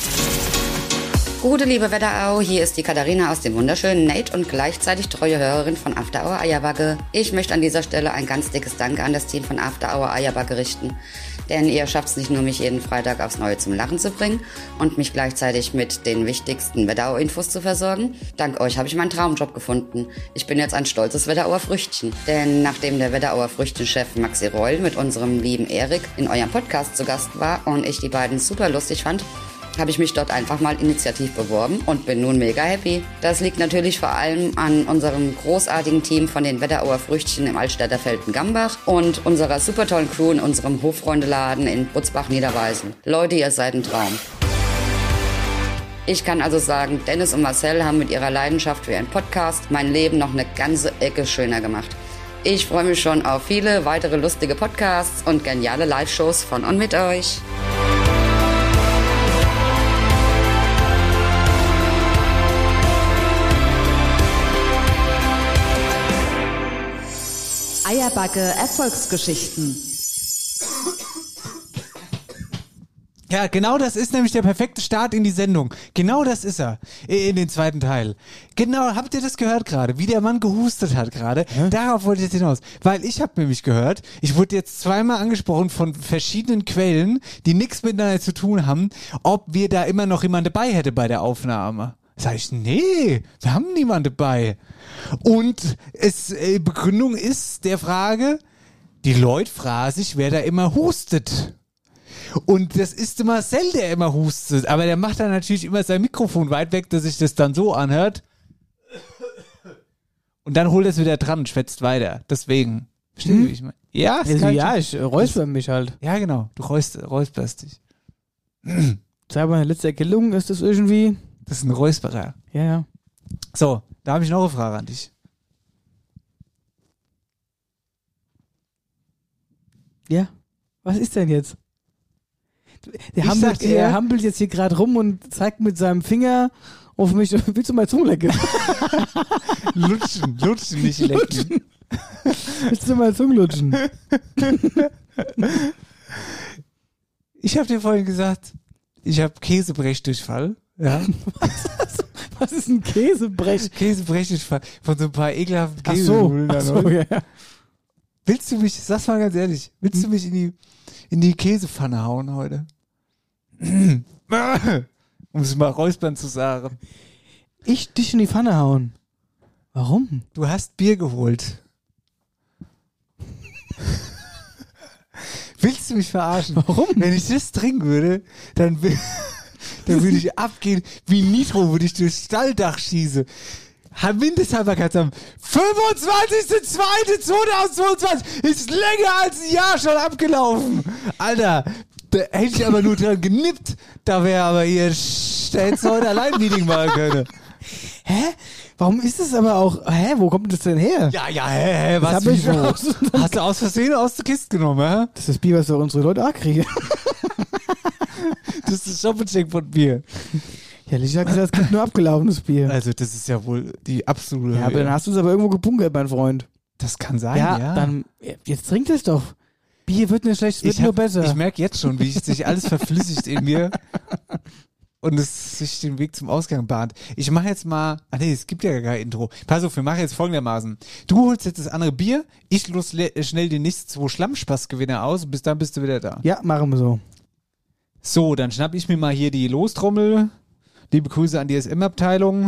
Gute liebe Wetterau, hier ist die Katharina aus dem wunderschönen Nate und gleichzeitig treue Hörerin von After Hour Eierbacke. Ich möchte an dieser Stelle ein ganz dickes Danke an das Team von After Hour Eierbacke richten. Denn ihr schafft es nicht nur, mich jeden Freitag aufs Neue zum Lachen zu bringen und mich gleichzeitig mit den wichtigsten Wetterau-Infos zu versorgen. Dank euch habe ich meinen Traumjob gefunden. Ich bin jetzt ein stolzes Wetterauer Früchtchen. Denn nachdem der Wetterauer Früchtchenchef Maxi Reul mit unserem lieben Erik in eurem Podcast zu Gast war und ich die beiden super lustig fand, habe ich mich dort einfach mal initiativ beworben und bin nun mega happy. Das liegt natürlich vor allem an unserem großartigen Team von den Wetterauer Früchtchen im Altstädter Felden-Gambach und unserer super tollen Crew in unserem Hofreundeladen in Butzbach-Niederweisen. Leute, ihr seid ein Traum. Ich kann also sagen, Dennis und Marcel haben mit ihrer Leidenschaft für ihren Podcast mein Leben noch eine ganze Ecke schöner gemacht. Ich freue mich schon auf viele weitere lustige Podcasts und geniale Live-Shows von und mit euch. Eierbacke Erfolgsgeschichten. Ja, genau das ist nämlich der perfekte Start in die Sendung. Genau das ist er. In den zweiten Teil. Genau, habt ihr das gehört gerade? Wie der Mann gehustet hat gerade. Hm? Darauf wollte ich jetzt hinaus. Weil ich habe nämlich gehört, ich wurde jetzt zweimal angesprochen von verschiedenen Quellen, die nichts miteinander zu tun haben, ob wir da immer noch jemand dabei hätte bei der Aufnahme. Sag ich, nee, wir haben niemanden dabei. Und es, äh, Begründung ist der Frage, die Leute fragen sich, wer da immer hustet. Und das ist der Marcel, der immer hustet. Aber der macht dann natürlich immer sein Mikrofon weit weg, dass sich das dann so anhört. Und dann holt er es wieder dran und schwätzt weiter. Deswegen. Verstehst du, wie ich meine? Ja, also, ja, ich räusper mich halt. Ja, genau. Du räusp, räusperst dich. Sag mal, letzte Erkältung ist das irgendwie... Das ist ein Räusperer. Ja, ja. So, da habe ich noch eine Frage an dich. Ja, was ist denn jetzt? Der Ich hampelt, sag dir- er hampelt jetzt hier gerade rum und zeigt mit seinem Finger auf mich. Willst du mal Zunge lecken? Lutschen, lutschen, nicht lecken. Willst du mal Zunge lutschen? Ich habe dir vorhin gesagt, ich habe Käsebrechdurchfall. Ja. Was ist ein Käsebrech? Käsebrechdurchfall von so ein paar ekelhaften Ach so, Käsenudeln. ach so, ja, ja. Willst du mich, sag's mal ganz ehrlich, willst du mich in die, in die Käsepfanne hauen heute? Um es mal räuspern zu sagen. Ich dich in die Pfanne hauen. Warum? Du hast Bier geholt. Willst du mich verarschen? Warum? Wenn ich das trinken würde, dann, will, dann würde ich abgehen wie Nitro, würde ich durchs Stalldach schieße. Mindesthaltbarkeit haben. fünfundzwanzigster zweiter zweitausendzweiundzwanzig ist länger als ein Jahr schon abgelaufen. Alter, da hätte ich aber nur dran genippt. Da wäre aber hier, da hättest du heute allein ein Meeting machen können. Hä? Warum ist es aber auch, hä, wo kommt das denn her? Ja, ja, hä, hä, was, hab ich wieso? aus- Hast du aus Versehen aus der Kiste genommen, hä? Das ist das Bier, was wir unsere Leute auch kriegen. Das ist das Shopping von Bier. Ja, Licha hat gesagt, es gibt nur abgelaufenes Bier. Also, das ist ja wohl die absolute Ja, aber dann hast du es aber irgendwo gebunkert, mein Freund. Das kann sein, Ja, ja. dann, jetzt trink das doch. Bier wird nicht schlecht, es wird ich nur hab, besser. Ich merke jetzt schon, wie sich alles verflüssigt in mir und es sich den Weg zum Ausgang bahnt. Ich mache jetzt mal, ah nee, es gibt ja gar kein Intro. Pass auf, wir machen jetzt folgendermaßen. Du holst jetzt das andere Bier, ich los le- schnell die nächsten zwei Schlammspaßgewinner aus und bis dann bist du wieder da. Ja, machen wir so. So, dann schnapp ich mir mal hier die Lostrommel. Liebe Grüße an die S M-Abteilung.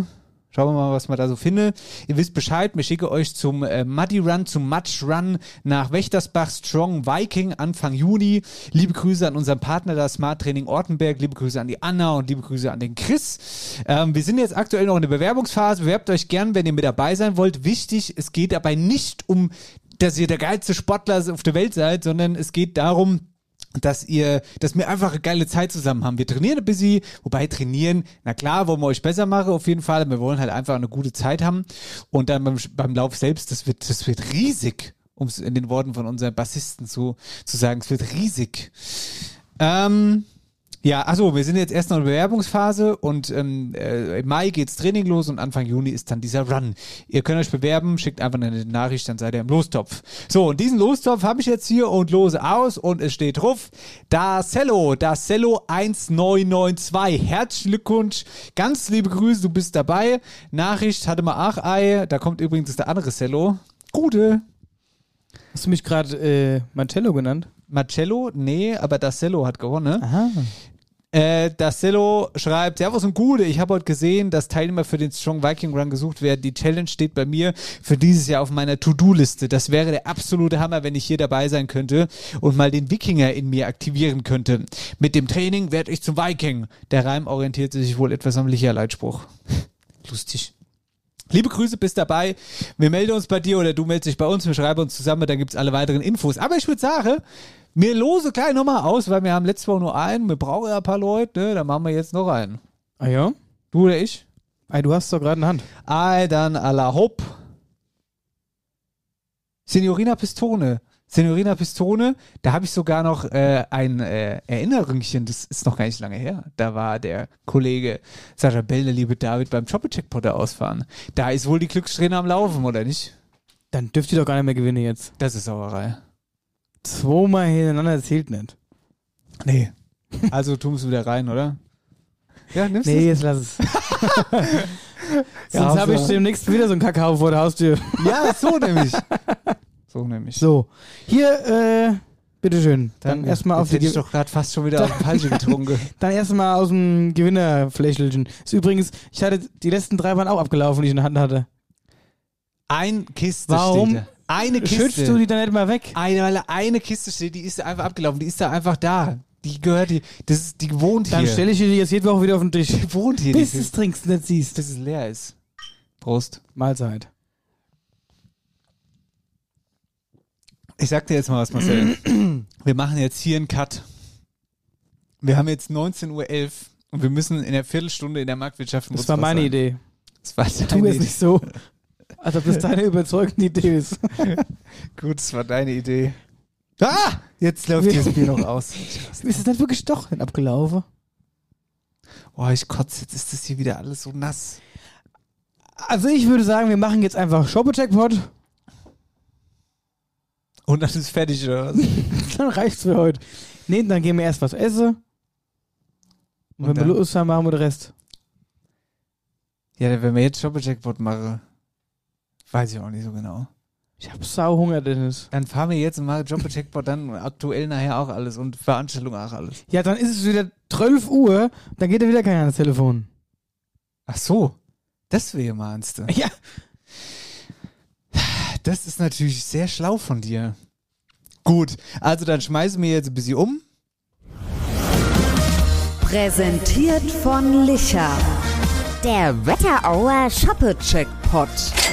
Schauen wir mal, was wir da so finden. Ihr wisst Bescheid, wir schicken euch zum äh, Muddy Run, zum Matsch Run nach Wächtersbach Strong Viking Anfang Juni. Liebe Grüße an unseren Partner, das Smart Training Ortenberg. Liebe Grüße an die Anna und liebe Grüße an den Chris. Ähm, wir sind jetzt aktuell noch in der Bewerbungsphase. Bewerbt euch gern, wenn ihr mit dabei sein wollt. Wichtig, es geht dabei nicht um, dass ihr der geilste Sportler auf der Welt seid, sondern es geht darum, dass ihr, dass wir einfach eine geile Zeit zusammen haben. Wir trainieren ein bisschen, wobei trainieren, na klar, wollen wir euch besser machen, auf jeden Fall. Wir wollen halt einfach eine gute Zeit haben. Und dann beim, beim Lauf selbst, das wird, das wird riesig, um es in den Worten von unserem Bassisten zu, zu sagen, es wird riesig. Ähm, ja, achso, wir sind jetzt erst noch in der Bewerbungsphase und ähm, äh, im Mai geht's Training los und Anfang Juni ist dann dieser Run. Ihr könnt euch bewerben, schickt einfach eine Nachricht, dann seid ihr im Lostopf. So, und diesen Lostopf habe ich jetzt hier und lose aus und es steht drauf, Darcello, Darcello eins neun neun zwei. Herzlichen Glückwunsch, ganz liebe Grüße, du bist dabei. Nachricht hatte mal auch Ei, da kommt übrigens der andere Cello. Gute. Hast du mich gerade äh, Marcello genannt? Marcello? Nee, aber Darcello hat gewonnen. Aha. Äh, Darcello schreibt, Servus und Gute, ich habe heute gesehen, dass Teilnehmer für den Strong Viking Run gesucht werden. Die Challenge steht bei mir für dieses Jahr auf meiner To-Do-Liste. Das wäre der absolute Hammer, wenn ich hier dabei sein könnte und mal den Wikinger in mir aktivieren könnte. Mit dem Training werde ich zum Viking. Der Reim orientierte sich wohl etwas am Licher-Leitspruch. Lustig. Liebe Grüße, bist dabei. Wir melden uns bei dir oder du meldest dich bei uns. Wir schreiben uns zusammen, da gibt's alle weiteren Infos. Aber ich würde sagen, wir lose gleich nochmal aus, weil wir haben letzte Woche nur einen. Wir brauchen ja ein paar Leute, ne? Dann machen wir jetzt noch einen. Ah ja? Du oder ich? Ah, du hast es doch gerade in der Hand. Ah, dann à la hopp. Signorina Pistone. Signorina Pistone, da habe ich sogar noch äh, ein äh, Erinnerungchen, das ist noch gar nicht lange her. Da war der Kollege Sascha Bell, der liebe David, beim Choppe-Checkpotter ausfahren. Da ist wohl die Glückssträhne am Laufen, oder nicht? Dann dürft ihr doch gar nicht mehr gewinnen jetzt. Das ist Sauerei. Zweimal hintereinander zählt nicht. Nee. Also tun es wieder rein, oder? Ja, nimmst du Nee, es? jetzt lass es. Ja, Sonst habe ich so. demnächst wieder so einen Kakao vor der Haustür. Ja, so nämlich. So nämlich. So, hier, äh, bitteschön. Dann Danke. erstmal auf Jetzt die hätte ich Ge- doch gerade fast schon wieder auf den Falsche getrunken. Dann erstmal aus dem Gewinnerflächelchen. Ist übrigens, ich hatte die letzten drei waren auch abgelaufen, die ich in der Hand hatte. Ein Kiste Warum steht da. Eine Kiste. Schützt du die dann nicht mal weg? Eine, weil eine Kiste steht, die ist einfach abgelaufen. Die ist da einfach da. Die gehört, die, das ist, die wohnt Dann hier. stelle ich die jetzt jede Woche wieder auf den Tisch. Die wohnt hier. Bis die, du es trinkst und nicht siehst. bis es leer ist. Prost. Mahlzeit. Ich sag dir jetzt mal was, Marcel. Wir machen jetzt hier einen Cut. Wir haben jetzt neunzehn Uhr elf und wir müssen in der Viertelstunde in der Marktwirtschaft... Das war meine Idee. Das war Tu deine es Idee. nicht so, als ob das deine überzeugende Idee ist. Gut, das war deine Idee. Ah! Jetzt läuft dieses Bier noch aus. Ist es nicht wirklich doch denn abgelaufen? Oh, ich kotze, jetzt ist das hier wieder alles so nass. Also ich würde sagen, wir machen jetzt einfach Shoppe-Checkpot. Und dann ist fertig, oder was? Dann reicht's für heute. Nee, dann gehen wir erst was essen. Und, Und wenn dann? wir Lust haben, machen wir den Rest. Ja, wenn wir jetzt Shoppe-Jackpot machen, weiß ich auch nicht so genau. Ich hab Sauhunger, Dennis. Dann fahren wir jetzt und machen Shoppe-Jackpot, dann aktuell nachher auch alles und Veranstaltung auch alles. Ja, dann ist es wieder zwölf Uhr, dann geht ja wieder keiner ans Telefon. Ach so, das wäre meinst du? Ja. Das ist natürlich sehr schlau von dir. Gut, also dann schmeißen wir jetzt ein bisschen um. Präsentiert von Licher. Der Wetterauer Shoppe-Checkpot.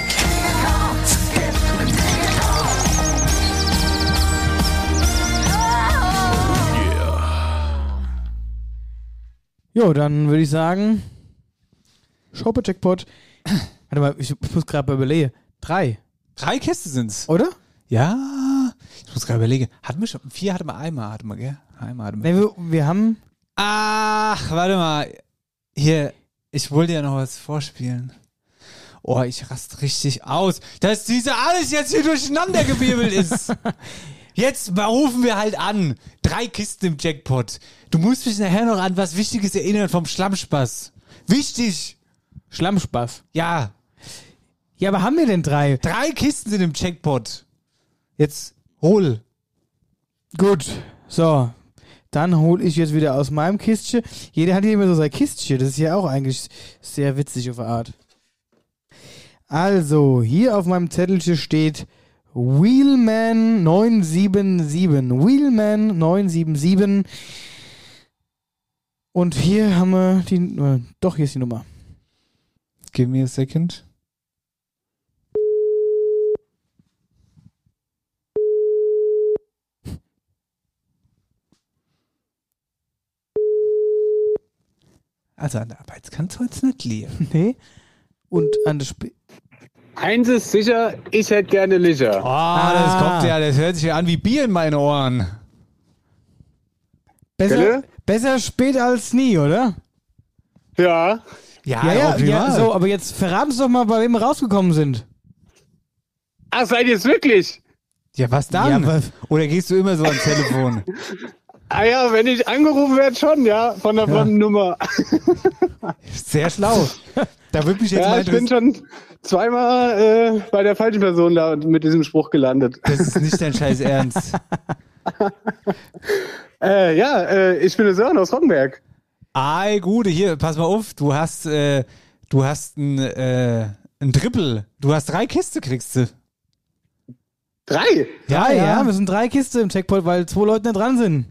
Jo, dann würde ich sagen, Shoppe-Checkpot. Warte mal, ich muss gerade mal überlegen. Drei, Drei Käste sind's. oder? Ja, ich muss gerade überlegen. Hatten wir schon, vier hatten wir einmal, hatten wir, gell? Einmal hatten wir. Nee, wir, wir haben... Ach, warte mal. Hier, ich wollte ja noch was vorspielen. Oh, ich rast richtig aus, dass diese alles jetzt hier durcheinandergewirbelt ist. Jetzt rufen wir halt an. Drei Kisten im Jackpot. Du musst mich nachher noch an was Wichtiges erinnern vom Schlammspaß. Wichtig. Schlammspaß. Ja, Ja, aber haben wir denn drei? drei Kisten sind im Jackpot. Jetzt hol. Gut, so. Dann hole ich jetzt wieder aus meinem Kistchen. Jeder hat hier immer so sein Kistchen. Das ist ja auch eigentlich sehr witzig auf eine Art. Also, hier auf meinem Zettelchen steht Wheelman neun sieben sieben. Wheelman neun sieben sieben. Und hier haben wir die... Äh, doch, hier ist die Nummer. Give me a second. Also an der Arbeitskante soll es nicht liegen. Nee. Und an der Sp Eins ist sicher, ich hätte gerne Licher. Oh, ah. das kommt ja, das hört sich ja an wie Bier in meinen Ohren. Besser, besser spät als nie, oder? Ja. Ja, ja, ja, optimal. ja, so, aber jetzt verraten Sie doch mal, bei wem wir rausgekommen sind. Ach, seid ihr es wirklich? Ja, was dann? Ja, was? Oder gehst du immer so ans Telefon? Ah ja, wenn ich angerufen werde, schon, ja, von der fremden ja. Nummer. Sehr schlau. Da würde mich jetzt ja, mal ich bin schon zweimal äh, bei der falschen Person da mit diesem Spruch gelandet. Das ist nicht dein scheiß Ernst. äh, ja, äh, ich bin der Sören aus Roggenberg. Ei, Gude, hier, pass mal auf, du hast, äh, du hast ein, äh, ein Triple. Du hast drei Kiste, kriegst du. Drei? Ja, ja, ja, wir sind drei Kiste im Checkpoint, weil zwei Leute nicht dran sind.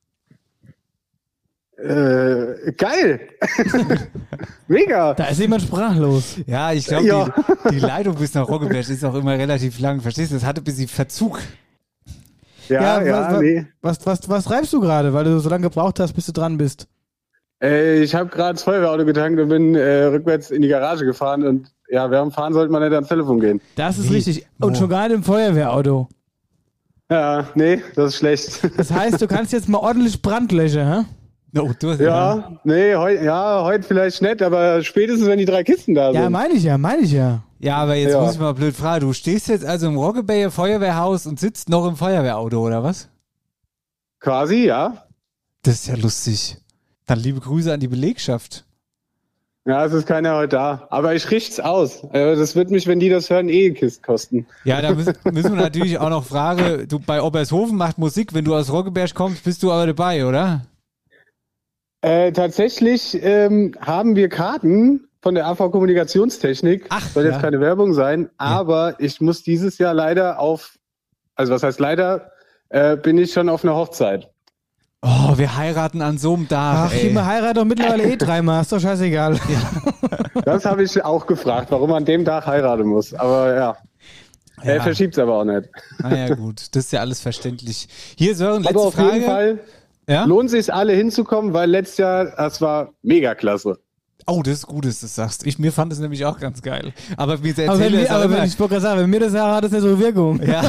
Äh, geil. Mega. Da ist jemand sprachlos. Ja, ich glaube, ja. die, die Leitung bis nach Roggenberg ist auch immer relativ lang. Verstehst du? Das hatte ein bisschen Verzug. Ja, ja, ja was, nee. Was, was, was treibst du gerade, weil du so lange gebraucht hast, bis du dran bist? Äh, ich habe gerade das Feuerwehrauto getankt und bin äh, rückwärts in die Garage gefahren und ja, während dem Fahren sollte man nicht ans Telefon gehen. Das ist nee. richtig. Und oh. schon gar nicht im Feuerwehrauto. Ja, nee, das ist schlecht. Das heißt, du kannst jetzt mal ordentlich Brand löschen, hä? No, du hast ja, ja, nee, heu, ja, heute vielleicht nicht, aber spätestens, wenn die drei Kisten da sind. Ja, meine ich ja, meine ich ja. Ja, aber jetzt ja. muss ich mal blöd fragen, du stehst jetzt also im Roggebayer Feuerwehrhaus und sitzt noch im Feuerwehrauto, oder was? Quasi, ja. Das ist ja lustig. Dann liebe Grüße an die Belegschaft. Ja, es ist keiner heute da. Aber ich richt's aus. Das wird mich, wenn die das hören, eh Kist kosten. Ja, da müssen, müssen wir natürlich auch noch fragen, du bei Obershofen macht Musik, wenn du aus Roggeberg kommst, bist du aber dabei, oder? Äh, tatsächlich ähm, haben wir Karten von der A V Kommunikationstechnik. Ach, soll jetzt ja. keine Werbung sein, aber ja. ich muss dieses Jahr leider auf, also was heißt leider, äh, bin ich schon auf einer Hochzeit. Oh, wir heiraten an so einem Tag. Ach, wir heiraten doch mittlerweile eh dreimal, ist doch scheißegal. Ja. Das habe ich auch gefragt, warum man an dem Tag heiraten muss. Aber ja, ja. er verschiebt es aber auch nicht. Naja, gut, das ist ja alles verständlich. Hier, Sören, letzte aber auf Frage. jeden Fall ja? lohnt sich alle hinzukommen, weil letztes Jahr, das war mega klasse. Oh, das ist gut, dass du das sagst. Ich, mir fand es nämlich auch ganz geil. Aber wie aber wenn, wir, aber wenn ich wollte gerade sagen, wenn mir das sage, hat das nicht so Wirkung. Ja.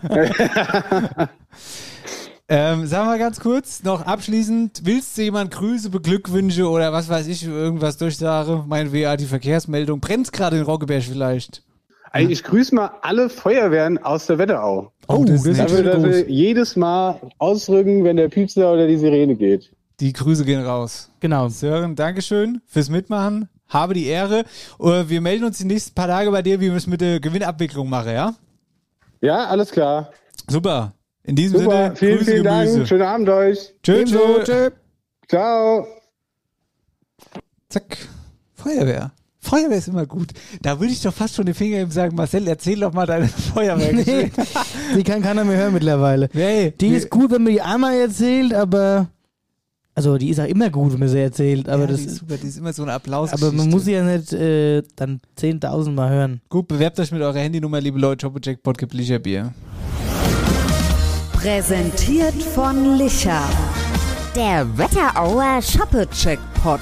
ähm, sagen wir ganz kurz, noch abschließend, willst du jemand Grüße, Beglückwünsche oder was weiß ich, irgendwas durchsage? Mein W A, die Verkehrsmeldung. Brennt gerade in Roggeberg vielleicht? Also ich grüße mal alle Feuerwehren aus der Wetterau. Oh, das ist da würde wir jedes Mal ausrücken, wenn der Piepser oder die Sirene geht. Die Grüße gehen raus. Genau. Sören, Dankeschön fürs Mitmachen. Habe die Ehre. Wir melden uns die nächsten paar Tage bei dir, wie wir es mit der Gewinnabwicklung machen, ja? Ja, alles klar. Super. In diesem Super. Sinne, vielen, Grüße, vielen Dank. Gemüse. Schönen Abend euch. Tschüss. Tschö. Ciao. Zack. Feuerwehr. Feuerwehr ist immer gut. Da würde ich doch fast schon den Finger ihm sagen, Marcel, erzähl doch mal deine Feuerwehr-Geschichte. Nee, die kann keiner mehr hören mittlerweile. Nee, die nee. ist gut, wenn man die einmal erzählt, aber... Also die ist auch immer gut, wenn man sie erzählt. Aber ja, das die ist super, die ist immer so ein Applaus. Aber man muss sie ja nicht äh, dann zehntausend Mal hören. Gut, bewerbt euch mit eurer Handynummer, liebe Leute. Shoppo Jackpot gibt Licherbier. Präsentiert von Licher. Der Wetterauer Shoppo Jackpot.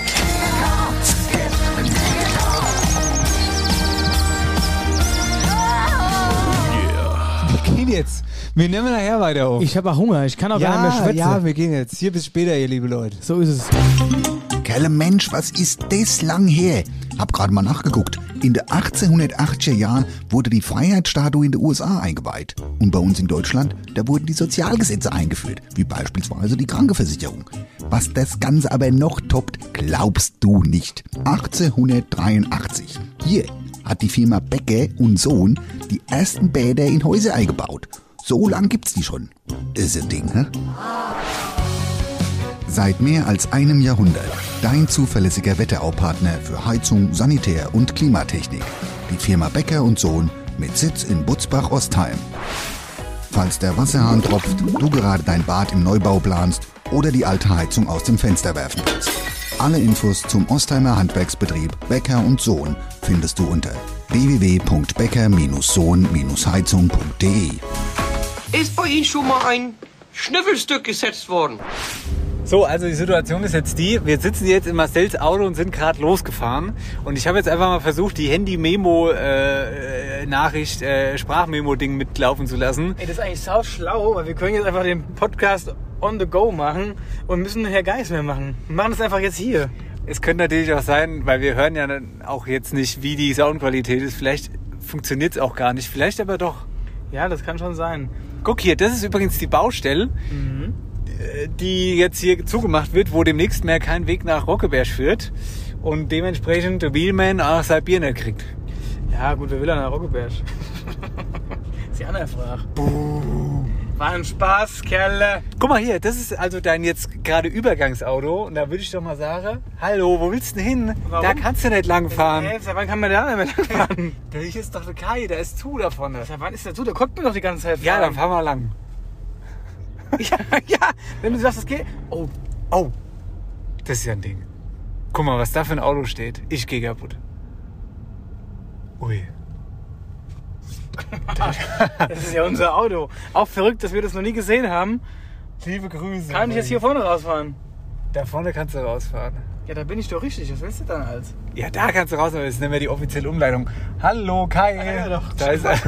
Wir gehen jetzt. Wir nehmen nachher weiter auf. Ich habe auch Hunger, ich kann auch ja, gar nicht mehr schwätzen. Ja, wir gehen jetzt. Hier bis später, ihr liebe Leute. So ist es. Kerle Mensch, was ist das lang her? Hab gerade mal nachgeguckt. In den achtzehnhundertachtziger Jahren wurde die Freiheitsstatue in den U S A eingeweiht. Und bei uns in Deutschland, da wurden die Sozialgesetze eingeführt, wie beispielsweise die Krankenversicherung. Was das Ganze aber noch toppt, glaubst du nicht. achtzehnhundertdreiundachtzig. Hier hat die Firma Becker und Sohn die ersten Bäder in Häuser eingebaut. So lang gibt's die schon. Ist ein Ding, hä? Seit mehr als einem Jahrhundert dein zuverlässiger Wetterau-Partner für Heizung, Sanitär und Klimatechnik. die Firma Becker und Sohn mit Sitz in Butzbach-Ostheim. Falls der Wasserhahn tropft, du gerade dein Bad im Neubau planst oder die alte Heizung aus dem Fenster werfen willst. Alle Infos zum Ostheimer Handwerksbetrieb Becker und Sohn findest du unter w w w punkt becker sohn heizung punkt de. Ist bei Ihnen schon mal ein Schnüffelstück gesetzt worden? So, also die Situation ist jetzt die, wir sitzen jetzt in Marcells Auto und sind gerade losgefahren und ich habe jetzt einfach mal versucht, die Handy-Memo-Nachricht, äh, äh, Sprachmemo-Ding mitlaufen zu lassen. Ey, das ist eigentlich sau schlau, weil wir können jetzt einfach den Podcast on the go machen und müssen Herr Geis mehr machen. Wir machen das einfach jetzt hier. Es könnte natürlich auch sein, weil wir hören ja auch jetzt nicht, wie die Soundqualität ist. Vielleicht funktioniert es auch gar nicht, vielleicht aber doch. Ja, das kann schon sein. Guck hier, das ist übrigens die Baustelle. Mhm. Die jetzt hier zugemacht wird, wo demnächst mehr kein Weg nach Rockeberg führt und dementsprechend der Wheelman auch sein Bier nicht kriegt. Ja gut, wer will nach Rockeberg? ist die andere Frage. War ein Spaß, Kerle. Guck mal hier, das ist also dein jetzt gerade Übergangsauto und da würde ich doch mal sagen, hallo, wo willst du denn hin? Warum? Da kannst du nicht langfahren. Hey, seit wann kann man da nicht mehr langfahren? Der hier ist doch der Kai, der ist zu da vorne. Seit wann ist der zu? Der konnte mir doch die ganze Zeit fahren. Ja, dann fahren wir lang. Ja, ja, wenn du sagst, das geht. Oh, oh, das ist ja ein Ding. Guck mal, was da für ein Auto steht. Ich gehe kaputt. Ui. Das ist ja unser Auto. Auch verrückt, dass wir das noch nie gesehen haben. Liebe Grüße. Kann ich jetzt hier vorne rausfahren? Da vorne kannst du rausfahren. Ja, da bin ich doch richtig. Was willst du dann als? Ja, da kannst du rausfahren. Das nennen wir die offizielle Umleitung. Hallo, Kai. Ja, ja, doch. Da ist er.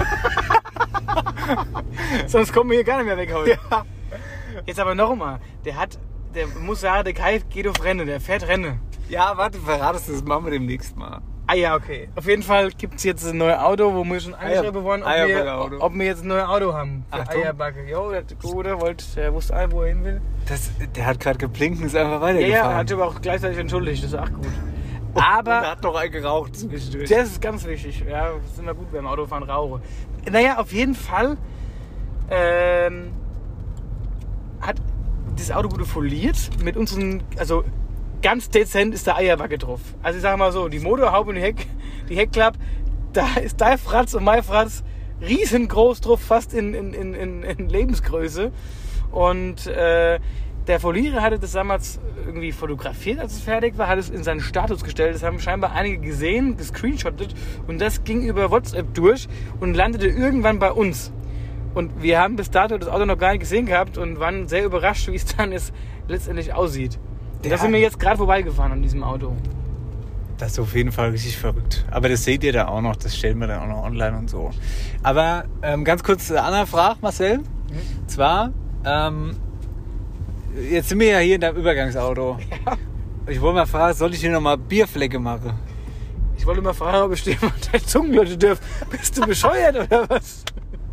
Sonst kommen wir hier gar nicht mehr weg heute. Ja. Jetzt aber noch einmal, der hat, der muss sagen, der Kai geht auf Rennen, der fährt Rennen. Ja, warte, verratest du das, machen wir demnächst mal. Ah ja, okay. Auf jeden Fall gibt es jetzt ein neues Auto, wo wir schon angeschrieben wurden, ob, wir, ob wir jetzt ein neues Auto haben. Für Achtung. Eierbacke. Jo, der Gute wollte, der wusste ein, wo er hin will. Das, der hat gerade geblinkt und ist einfach weitergefahren. Ja, ja, hat sich aber auch gleichzeitig entschuldigt, das ist auch gut. Aber und er hat noch einen geraucht zwischendurch. Das ist ganz wichtig. Ja, das ist immer gut beim Autofahren rauchen. Naja, auf jeden Fall ähm, hat das Auto gut foliert mit unseren, also ganz dezent ist der Eierbacke drauf. Also ich sag mal so, die Motorhaube und die, Heck, die Heckklappe, da ist dein Fratz und mein Fratz riesengroß drauf, fast in, in, in, in Lebensgröße. Und äh, der Folierer hatte das damals irgendwie fotografiert, als es fertig war, hat es in seinen Status gestellt. Das haben scheinbar einige gesehen, gescreenshottet und das ging über WhatsApp durch und landete irgendwann bei uns. Und wir haben bis dato das Auto noch gar nicht gesehen gehabt und waren sehr überrascht, wie es dann jetzt letztendlich aussieht. Da sind wir jetzt gerade vorbeigefahren an diesem Auto. Das ist auf jeden Fall richtig verrückt. Aber das seht ihr da auch noch, das stellen wir dann auch noch online und so. Aber ähm, ganz kurz eine andere Frage, Marcel. Mhm. Und zwar, ähm, jetzt sind wir ja hier in deinem Übergangsauto. Ja. Ich wollte mal fragen, soll ich hier nochmal Bierflecke machen? Ich wollte mal fragen, ob ich dir mal deine Zungenlöte dürf. Bist du bescheuert oder was?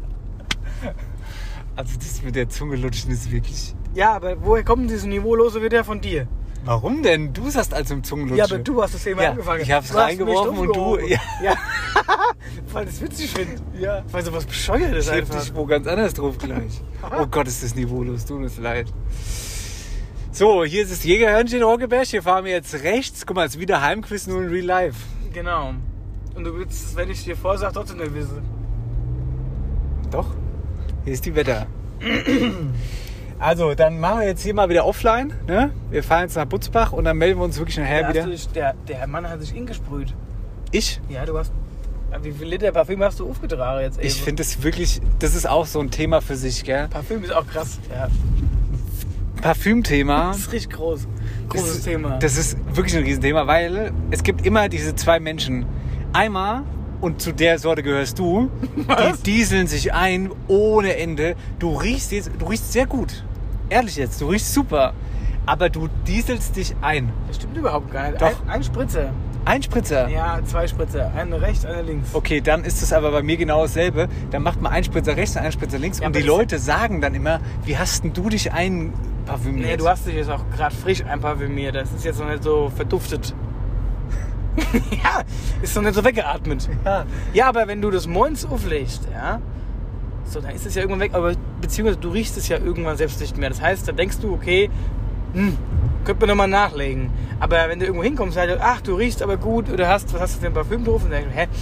Also das mit der Zunge lutschen ist wirklich... Ja, aber woher kommt dieses Niveaulose wieder von dir? Warum denn? Du sagst also im Zungenlutschen. Ja, aber du hast das Thema ja, angefangen. Ich hab's reingeworfen und du... Ja. Ja. Weil das witzig finde. Ja. Weil so was Bescheuertes ich einfach. Ich dich wo ganz anders drauf gleich. Oh Gott, ist das niveaulos. Tut mir leid. So, hier ist das Jägerhörnchen Rockeberg. Hier fahren wir jetzt rechts. Guck mal, es ist wieder Heimquiz, nur in Real Life. Genau. Und du willst, wenn ich dir vorsage, trotzdem nicht wissen. Doch. Hier ist die Wetter. Also, dann machen wir jetzt hier mal wieder offline. Ne? Wir fahren jetzt nach Butzbach und dann melden wir uns wirklich nachher ja, wieder. Dich, der, der Mann hat sich ingesprüht. Ich? Ja, du hast... Wie viel Liter Parfüm hast du aufgetragen jetzt? Eben? Ich finde das wirklich... Das ist auch so ein Thema für sich, gell? Parfüm ist auch krass, ja. Parfümthema. Das ist richtig groß. Großes das, Thema. Das ist wirklich ein Riesenthema, weil es gibt immer diese zwei Menschen. Einmal... Und zu der Sorte gehörst du. Was? Die dieseln sich ein ohne Ende. Du riechst jetzt, du riechst sehr gut. Ehrlich jetzt, du riechst super. Aber du dieselst dich ein. Das stimmt überhaupt gar nicht. Doch. Ein, ein Spritzer. Ein Spritzer? Ja, zwei Spritzer. Eine rechts, eine links. Okay, dann ist es aber bei mir genau dasselbe. Dann macht man einen Spritzer rechts und einen Spritzer links. Ja, und die Leute sagen dann immer, wie hast denn du dich einparfümiert? Nee, du hast dich jetzt auch gerade frisch einparfümiert. Das ist jetzt noch nicht so verduftet. Ja, ist doch nicht so weggeatmet. Ja. Ja, aber wenn du das morgens auflegst, ja, so, dann ist es ja irgendwann weg. Aber beziehungsweise du riechst es ja irgendwann selbst nicht mehr. Das heißt, dann denkst du, okay, hm, könnte man nochmal nachlegen. Aber wenn du irgendwo hinkommst, sagst du, ach, du riechst aber gut oder hast, was hast du für ein Parfüm drauf? Und dann denkst du, hä,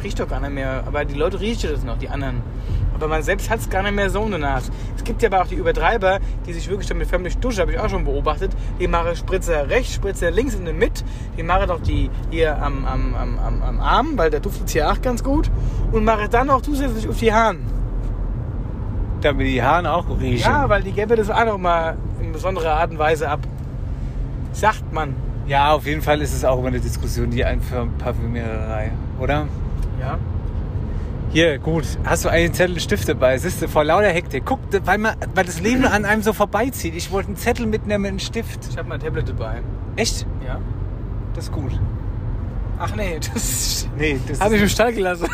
riecht doch gar nicht mehr. Aber die Leute riechen das noch, die anderen. Aber man selbst hat es gar nicht mehr so in der Nase. Es gibt ja aber auch die Übertreiber, die sich wirklich damit förmlich duschen, habe ich auch schon beobachtet. Die machen Spritzer rechts, Spritzer links in der Mitte. Die machen doch die hier am, am, am, am, am Arm, weil der duftet hier auch ganz gut. Und machen dann noch zusätzlich auf die Haaren. Damit die Haare auch riechen. Ja, weil die geben das auch noch mal in besonderer Art und Weise ab. Sagt man. Ja, auf jeden Fall ist es auch immer eine Diskussion, die Parfümiererei, oder? Ja. Hier, gut. Hast du einen Zettel, einen Stift dabei? Siehst du, vor lauter Hektik. Guck, weil, man, weil das Leben an einem so vorbeizieht. Ich wollte einen Zettel mitnehmen mit einem Stift. Ich habe mein Tablet dabei. Echt? Ja. Das ist gut. Ach nee, das, nee, das habe ich im Stall gelassen.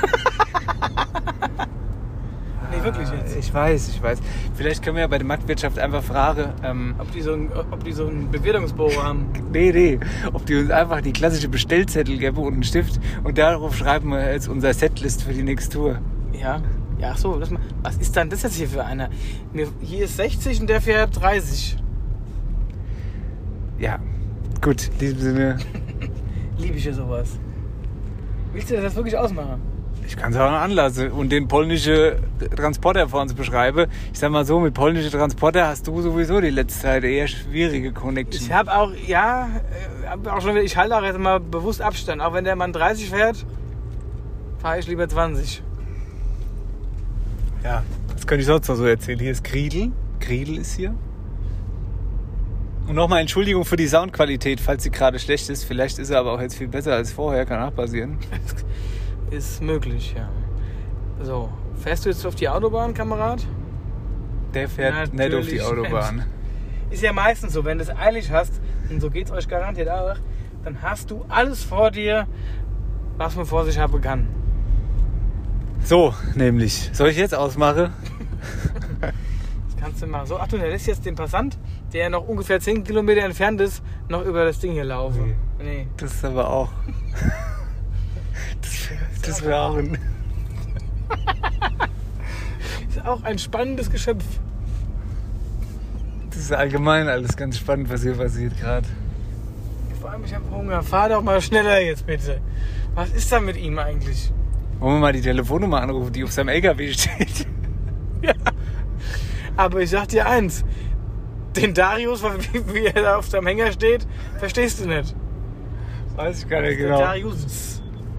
Nee, wirklich jetzt. Ich weiß, ich weiß. Vielleicht können wir ja bei der Marktwirtschaft einfach fragen, ähm, ob, die so ein, ob die so ein Bewertungsbohrer haben. Nee, nee. Ob die uns einfach die klassische Bestellzettel geben und einen Stift und darauf schreiben wir jetzt unser Setlist für die nächste Tour. Ja. Ja, ach so. Das, was ist dann das jetzt hier für einer? Mir, hier ist sechzig und der fährt dreißig. Ja. Gut, in diesem Sinne. Liebe ich ja sowas. Willst du das wirklich ausmachen? Ich kann es auch noch anlassen und den polnischen Transporter vor uns beschreiben. Ich sag mal so, mit polnischen Transporter hast du sowieso die letzte Zeit eher schwierige Connection. Ich habe auch, ja, hab auch schon, ich halte auch jetzt mal bewusst Abstand. Auch wenn der Mann dreißig fährt, fahre ich lieber zwanzig. Ja, das könnte ich sonst noch so erzählen. Hier ist Griedel. Griedel ist hier. Und nochmal Entschuldigung für die Soundqualität, falls sie gerade schlecht ist. Vielleicht ist sie aber auch jetzt viel besser als vorher, kann auch passieren. Ist möglich, ja. So, fährst du jetzt auf die Autobahn, Kamerad? Der fährt nicht auf die Autobahn. Ist ja meistens so, wenn du es eilig hast, und so geht's euch garantiert auch, dann hast du alles vor dir, was man vor sich haben kann. So, nämlich. Soll ich jetzt ausmachen? Das kannst du machen. So, ach du, der lässt jetzt den Passant, der noch ungefähr zehn Kilometer entfernt ist, noch über das Ding hier laufen. Nee. nee. Das ist aber auch... Das, das wäre auch ein... Das ist auch ein spannendes Geschöpf. Das ist allgemein alles ganz spannend, was hier passiert gerade. Vor allem, ich habe Hunger. Fahr doch mal schneller jetzt bitte. Was ist da mit ihm eigentlich? Wollen wir mal die Telefonnummer anrufen, die auf seinem L K W steht? Ja. Aber ich sag dir eins. Den Darius, wie, wie er da auf seinem Hänger steht, verstehst du nicht. Weiß ich gar nicht genau. Der Darius.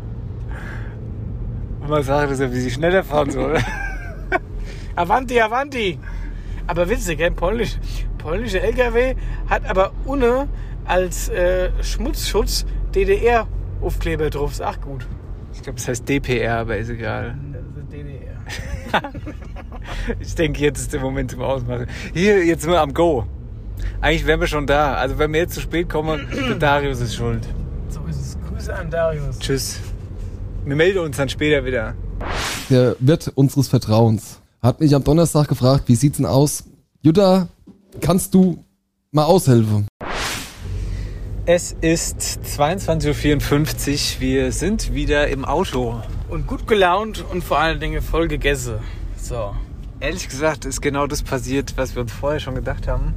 Und man sagt, dass er wie sie schneller fahren soll. Avanti, Avanti. Aber witzig, gell? Polnisch, polnische L K W hat aber ohne als äh, Schmutzschutz D D R-Aufkleber drauf. Ist auch gut. Ich glaube, das heißt D P R, aber ist egal. Das ist D D R. Ich denke, jetzt ist der Moment zum Ausmachen. Hier, jetzt sind wir am Go. Eigentlich wären wir schon da. Also wenn wir jetzt zu spät kommen, der Darius ist schuld. So ist es. Grüße an Darius. Tschüss. Wir melden uns dann später wieder. Der Wirt unseres Vertrauens hat mich am Donnerstag gefragt, wie sieht's denn aus? Jutta, kannst du mal aushelfen? Es ist zweiundzwanzig Uhr vierundfünfzig. Wir sind wieder im Auto. Und gut gelaunt und vor allen Dingen voll gegessen. So. Ehrlich gesagt ist genau das passiert, was wir uns vorher schon gedacht haben.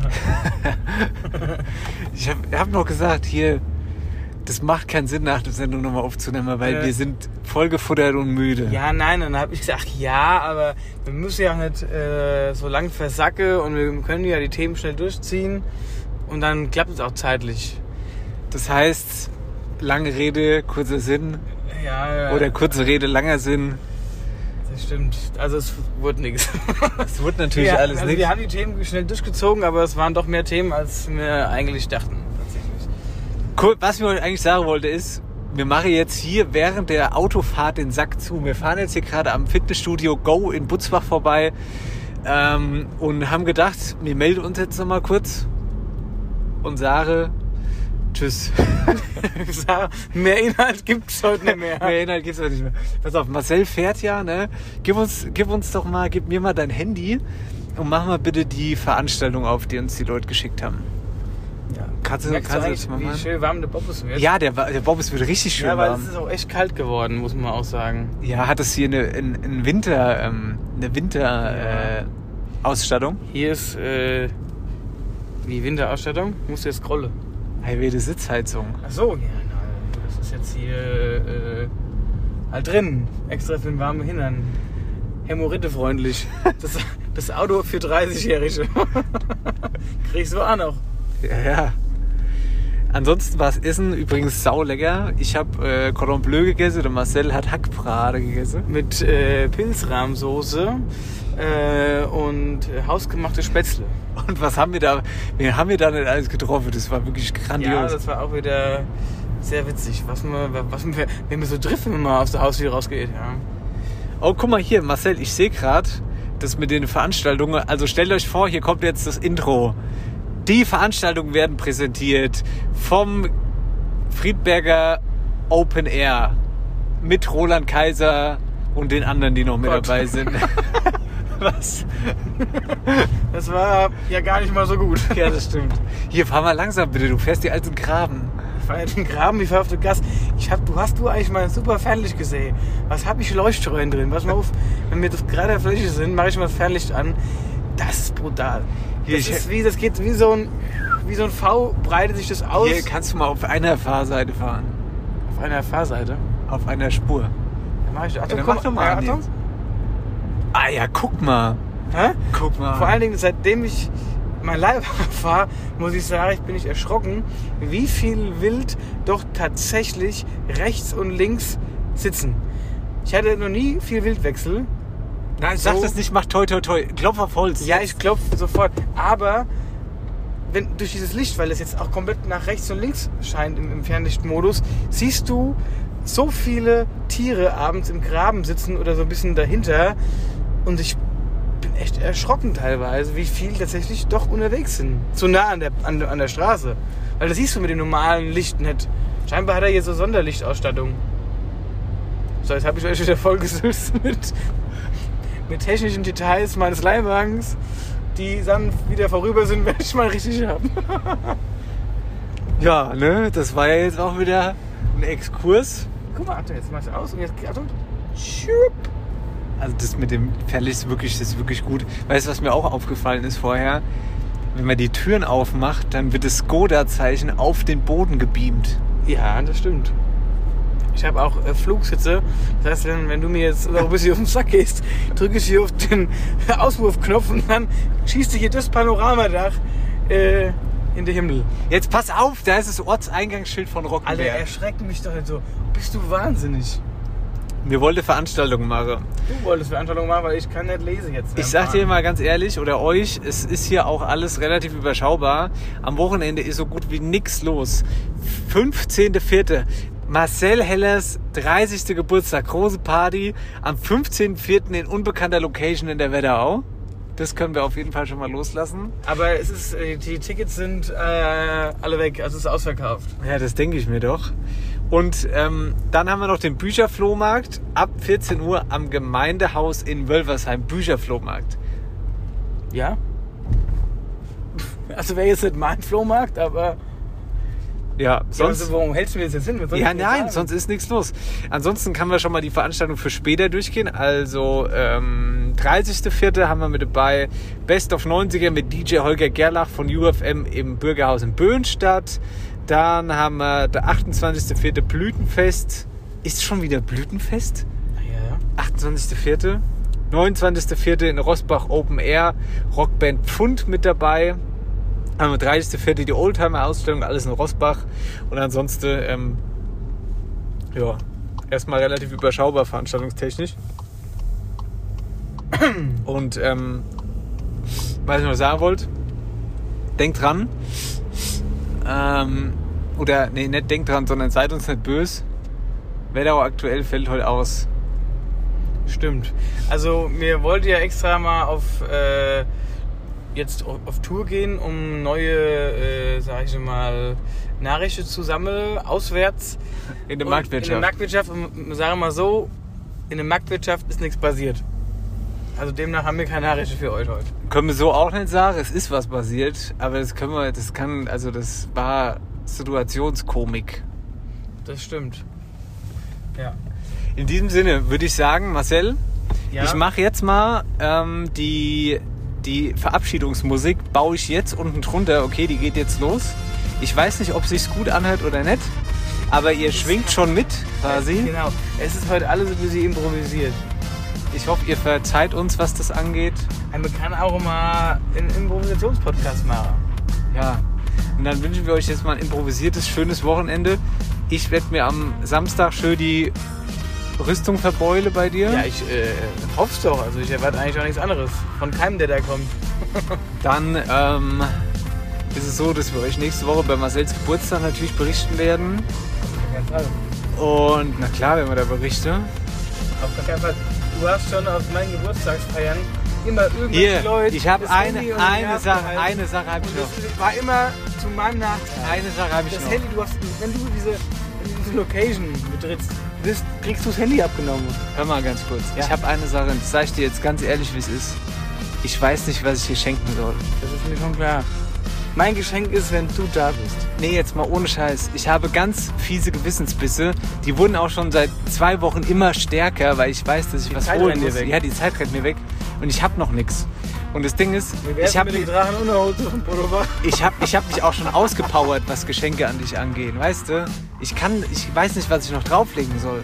Ich habe hab noch gesagt, hier, das macht keinen Sinn, nach der Sendung nochmal aufzunehmen, weil ja. wir sind vollgefuttert und müde. Ja, nein, und dann habe ich gesagt, ach ja, aber wir müssen ja auch nicht äh, so lang versacken und wir können ja die Themen schnell durchziehen und dann klappt es auch zeitlich. Das heißt, lange Rede, kurzer Sinn ja, ja. oder kurze Rede, langer Sinn. Das stimmt, also es wurde nichts. Es wurde natürlich ja, alles also nichts. Wir haben die Themen schnell durchgezogen, aber es waren doch mehr Themen, als wir eigentlich dachten. Was ich euch eigentlich sagen wollte ist, wir machen jetzt hier während der Autofahrt den Sack zu. Wir fahren jetzt hier gerade am Fitnessstudio Go in Butzbach vorbei ähm, und haben gedacht, wir melden uns jetzt nochmal kurz und sagen tschüss. Mehr Inhalt gibt's heute nicht mehr. Mehr Inhalt gibt's heute nicht mehr. Pass auf, Marcel fährt ja, ne? Gib uns, gib uns doch mal, gib mir mal dein Handy und mach mal bitte die Veranstaltung auf, die uns die Leute geschickt haben. Ja. Kannst du, kannst du das mal wie machen? schön warm der Bobbes wird? Ja, der, der Bobbes wird richtig schön warm. Ja, weil warm. es ist auch echt kalt geworden, muss man auch sagen. Ja, hat es hier eine, eine, eine Winter, ähm, eine Winter ja. äh, Ausstattung? Hier ist äh, wie Winterausstattung. Ich muss jetzt scrollen. Highway Sitzheizung. Ach so, ja, nein. Das ist jetzt hier äh, Halt drin, extra für den warmen Hintern. Hämorrhoidefreundlich. Das, das Auto für dreißigjährige. Kriegst du auch noch. Ja, ja. Ansonsten war es Essen übrigens saulecker. Ich habe äh, Cordon Bleu gegessen, der Marcel hat Hackbrate gegessen. Mit äh, Pilzrahmsoße äh, und äh, hausgemachte Spätzle. Und was haben wir da, wen haben wir da nicht alles getroffen? Das war wirklich grandios. Ja, das war auch wieder sehr witzig, was man, was man, wenn man so trifft, wenn man mal aus der Haustür rausgeht. Ja. Oh, guck mal hier, Marcel, ich sehe gerade, das mit den Veranstaltungen, also stellt euch vor, hier kommt jetzt das Intro. Die Veranstaltungen werden präsentiert vom Friedberger Open Air mit Roland Kaiser und den anderen, die noch mit Gott. dabei sind. Was? Das war ja gar nicht mal so gut. Ja, das stimmt. Hier, fahr mal langsam bitte, du fährst hier als ein Graben. Ich fahr jetzt den Graben, ich fahr auf den Gas. Ich hab, du hast du eigentlich mal super Fernlicht gesehen. Was hab ich Leuchtstreuen drin? Pass mal auf, wenn wir das gerade der Fläche sind, mache ich mal Fernlicht an. Das ist brutal. Hier, das, ich, ist wie, das geht wie so ein wie so ein V, breitet sich das aus. Hier kannst du mal auf einer Fahrseite fahren. Auf einer Fahrseite? Auf einer Spur. Dann mach ich, Achtung, ja, komm, mach doch mal. ja, Achtung. Ah ja, guck mal. Hä? Guck mal. Vor allen Dingen, seitdem ich mein Leihwagen fahre, muss ich sagen, ich bin ich erschrocken, wie viel Wild doch tatsächlich rechts und links sitzen. Ich hatte noch nie viel Wildwechsel. Nein, sag so, das nicht, mach toi toi toi. Klopf auf Holz. Ja, ich klopfe sofort. Aber wenn, durch dieses Licht, weil es jetzt auch komplett nach rechts und links scheint im, im Fernlichtmodus, siehst du so viele Tiere abends im Graben sitzen oder so ein bisschen dahinter. Und ich bin echt erschrocken teilweise, wie viel tatsächlich doch unterwegs sind. So nah an der, an, an der Straße. Weil das siehst du mit dem normalen Licht nicht. Scheinbar hat er hier so Sonderlichtausstattung. So, jetzt habe ich euch wieder vollgesülzt mit, mit technischen Details meines Leihwagens, die dann wieder vorüber sind, wenn ich mal richtig habe. Ja, ne, das war ja jetzt auch wieder ein Exkurs. Guck mal, Achtung, jetzt machst du aus und jetzt, Achtung. Also das mit dem Fernlicht ist wirklich, das ist wirklich gut. Weißt du, was mir auch aufgefallen ist vorher? Wenn man die Türen aufmacht, dann wird das Skoda-Zeichen auf den Boden gebeamt. Ja, das stimmt. Ich habe auch äh, Flugsitze. Das heißt, wenn, wenn du mir jetzt noch ein bisschen auf den Sack gehst, drücke ich hier auf den Auswurfknopf und dann schießt du hier das Panoramadach äh, in den Himmel. Jetzt pass auf, da ist das Ortseingangsschild von Rockenberg. Alter, erschreckt mich doch nicht so. Bist du wahnsinnig? Wir wollten Veranstaltungen machen. Du wolltest Veranstaltungen machen, weil ich kann nicht lesen jetzt. Ich sag dir mal ganz ehrlich, oder euch, es ist hier auch alles relativ überschaubar. Am Wochenende ist so gut wie nix los. fünfzehnter vierter Marcel Hellers dreißigster Geburtstag, große Party am fünfzehnten vierten in unbekannter Location in der Wetterau. Das können wir auf jeden Fall schon mal loslassen. Aber es ist, die Tickets sind äh, alle weg, also es ist ausverkauft. Ja, das denke ich mir doch. Und ähm, dann haben wir noch den Bücherflohmarkt ab vierzehn Uhr am Gemeindehaus in Wölversheim. Bücherflohmarkt. Ja? Also wäre jetzt nicht mein Flohmarkt, aber... Ja, sonst... Ja, also warum hältst du mir das jetzt hin? Ja, nein, sonst ist nichts los. Ansonsten kann man schon mal die Veranstaltung für später durchgehen. Also ähm, dreißigster vierter haben wir mit dabei Best of neunziger mit D J Holger Gerlach von U F M im Bürgerhaus in Böhnstadt. Dann haben wir der achtundzwanzigster vierter Blütenfest. Ist schon wieder Blütenfest? Ja. achtundzwanzigster vierter neunundzwanzigster vierter in Rossbach Open Air. Rockband Pfund mit dabei. Am dreißigster vierter die Oldtimer-Ausstellung, alles in Rossbach. Und ansonsten, ähm, ja, erstmal relativ überschaubar veranstaltungstechnisch. Und, ähm, was ich noch sagen wollte, denkt dran, ähm, oder, nee, nicht denkt dran, sondern seid uns nicht böse. Wetterau aktuell fällt heute aus. Stimmt. Also, wir wollten ja extra mal auf, äh, jetzt auf Tour gehen, um neue, äh, sag ich mal, Nachrichten zu sammeln, auswärts. In der und Marktwirtschaft. In der Marktwirtschaft, und sagen wir mal so, in der Marktwirtschaft ist nichts passiert. Also demnach haben wir keine Nachrichten für euch heute. Können wir so auch nicht sagen, es ist was passiert, aber das können wir, das kann, also das war Situationskomik. Das stimmt. Ja. In diesem Sinne würde ich sagen, Marcel, ja? ich mache jetzt mal ähm, die... Die Verabschiedungsmusik baue ich jetzt unten drunter. Okay, die geht jetzt los. Ich weiß nicht, ob es sich gut anhört oder nicht. aber ihr schwingt schon mit quasi. Genau. Es ist heute alles ein bisschen improvisiert. Ich hoffe, ihr verzeiht uns, was das angeht. Man kann auch mal einen Improvisationspodcast machen. Ja. Und dann wünschen wir euch jetzt mal ein improvisiertes, schönes Wochenende. Ich werde mir am Samstag schön die Rüstung verbeule bei dir. Ja, ich äh, hoffe es doch. Also ich erwarte eigentlich auch nichts anderes von keinem, der da kommt. Dann ähm, ist es so, dass wir euch nächste Woche bei Marcells Geburtstag natürlich berichten werden. Auf keinen Fall. Und na klar, wenn wir da berichten. Auf gar keinen Fall. Du hast schon auf meinen Geburtstagsfeiern immer irgendwelche Hier, Leute. ich habe das eine, Handy und eine Nerven Sache, gehalten. eine Sache habe ich Und noch. das war immer zu meinem Nachteil. Eine Sache habe ich Das noch. Handy, du hast, wenn du diese, wenn du diese Location betrittst, wirst, kriegst du das Handy abgenommen. Hör mal ganz kurz. Ja. Ich habe eine Sache, und das sage ich dir jetzt ganz ehrlich, wie es ist. Ich weiß nicht, was ich dir schenken soll. Das ist mir schon klar. Mein Geschenk ist, wenn du da bist. Nee, jetzt mal ohne Scheiß. Ich habe ganz fiese Gewissensbisse. Die wurden auch schon seit zwei Wochen immer stärker, weil ich weiß, dass ich Die was Zeit holen rennt dir muss. weg. Ja, die Zeit rennt mir weg. Und ich habe noch nichts. Und das Ding ist, Wie wär's ich habe mit den Drachen Unterhose von Bodova? ich hab, ich hab mich auch schon ausgepowert, was Geschenke an dich angehen. Weißt du? Ich kann, ich weiß nicht, was ich noch drauflegen soll.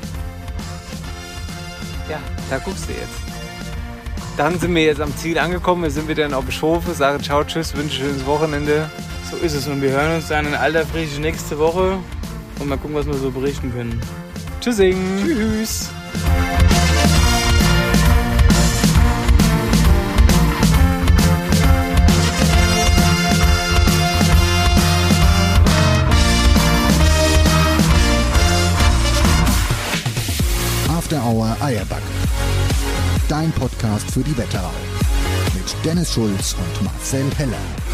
Ja, da guckst du jetzt. Dann sind wir jetzt am Ziel angekommen. Wir sind wieder in Obischhofe. Sage ciao, tschüss, wünsche schönes Wochenende. So ist es und wir hören uns dann in alter Frische nächste Woche und mal gucken, was wir so berichten können. Tschüssing. Tschüss. After Hour Eierbacke. Dein Podcast für die Wetterau. Mit Dennis Schulz und Marcel Heller.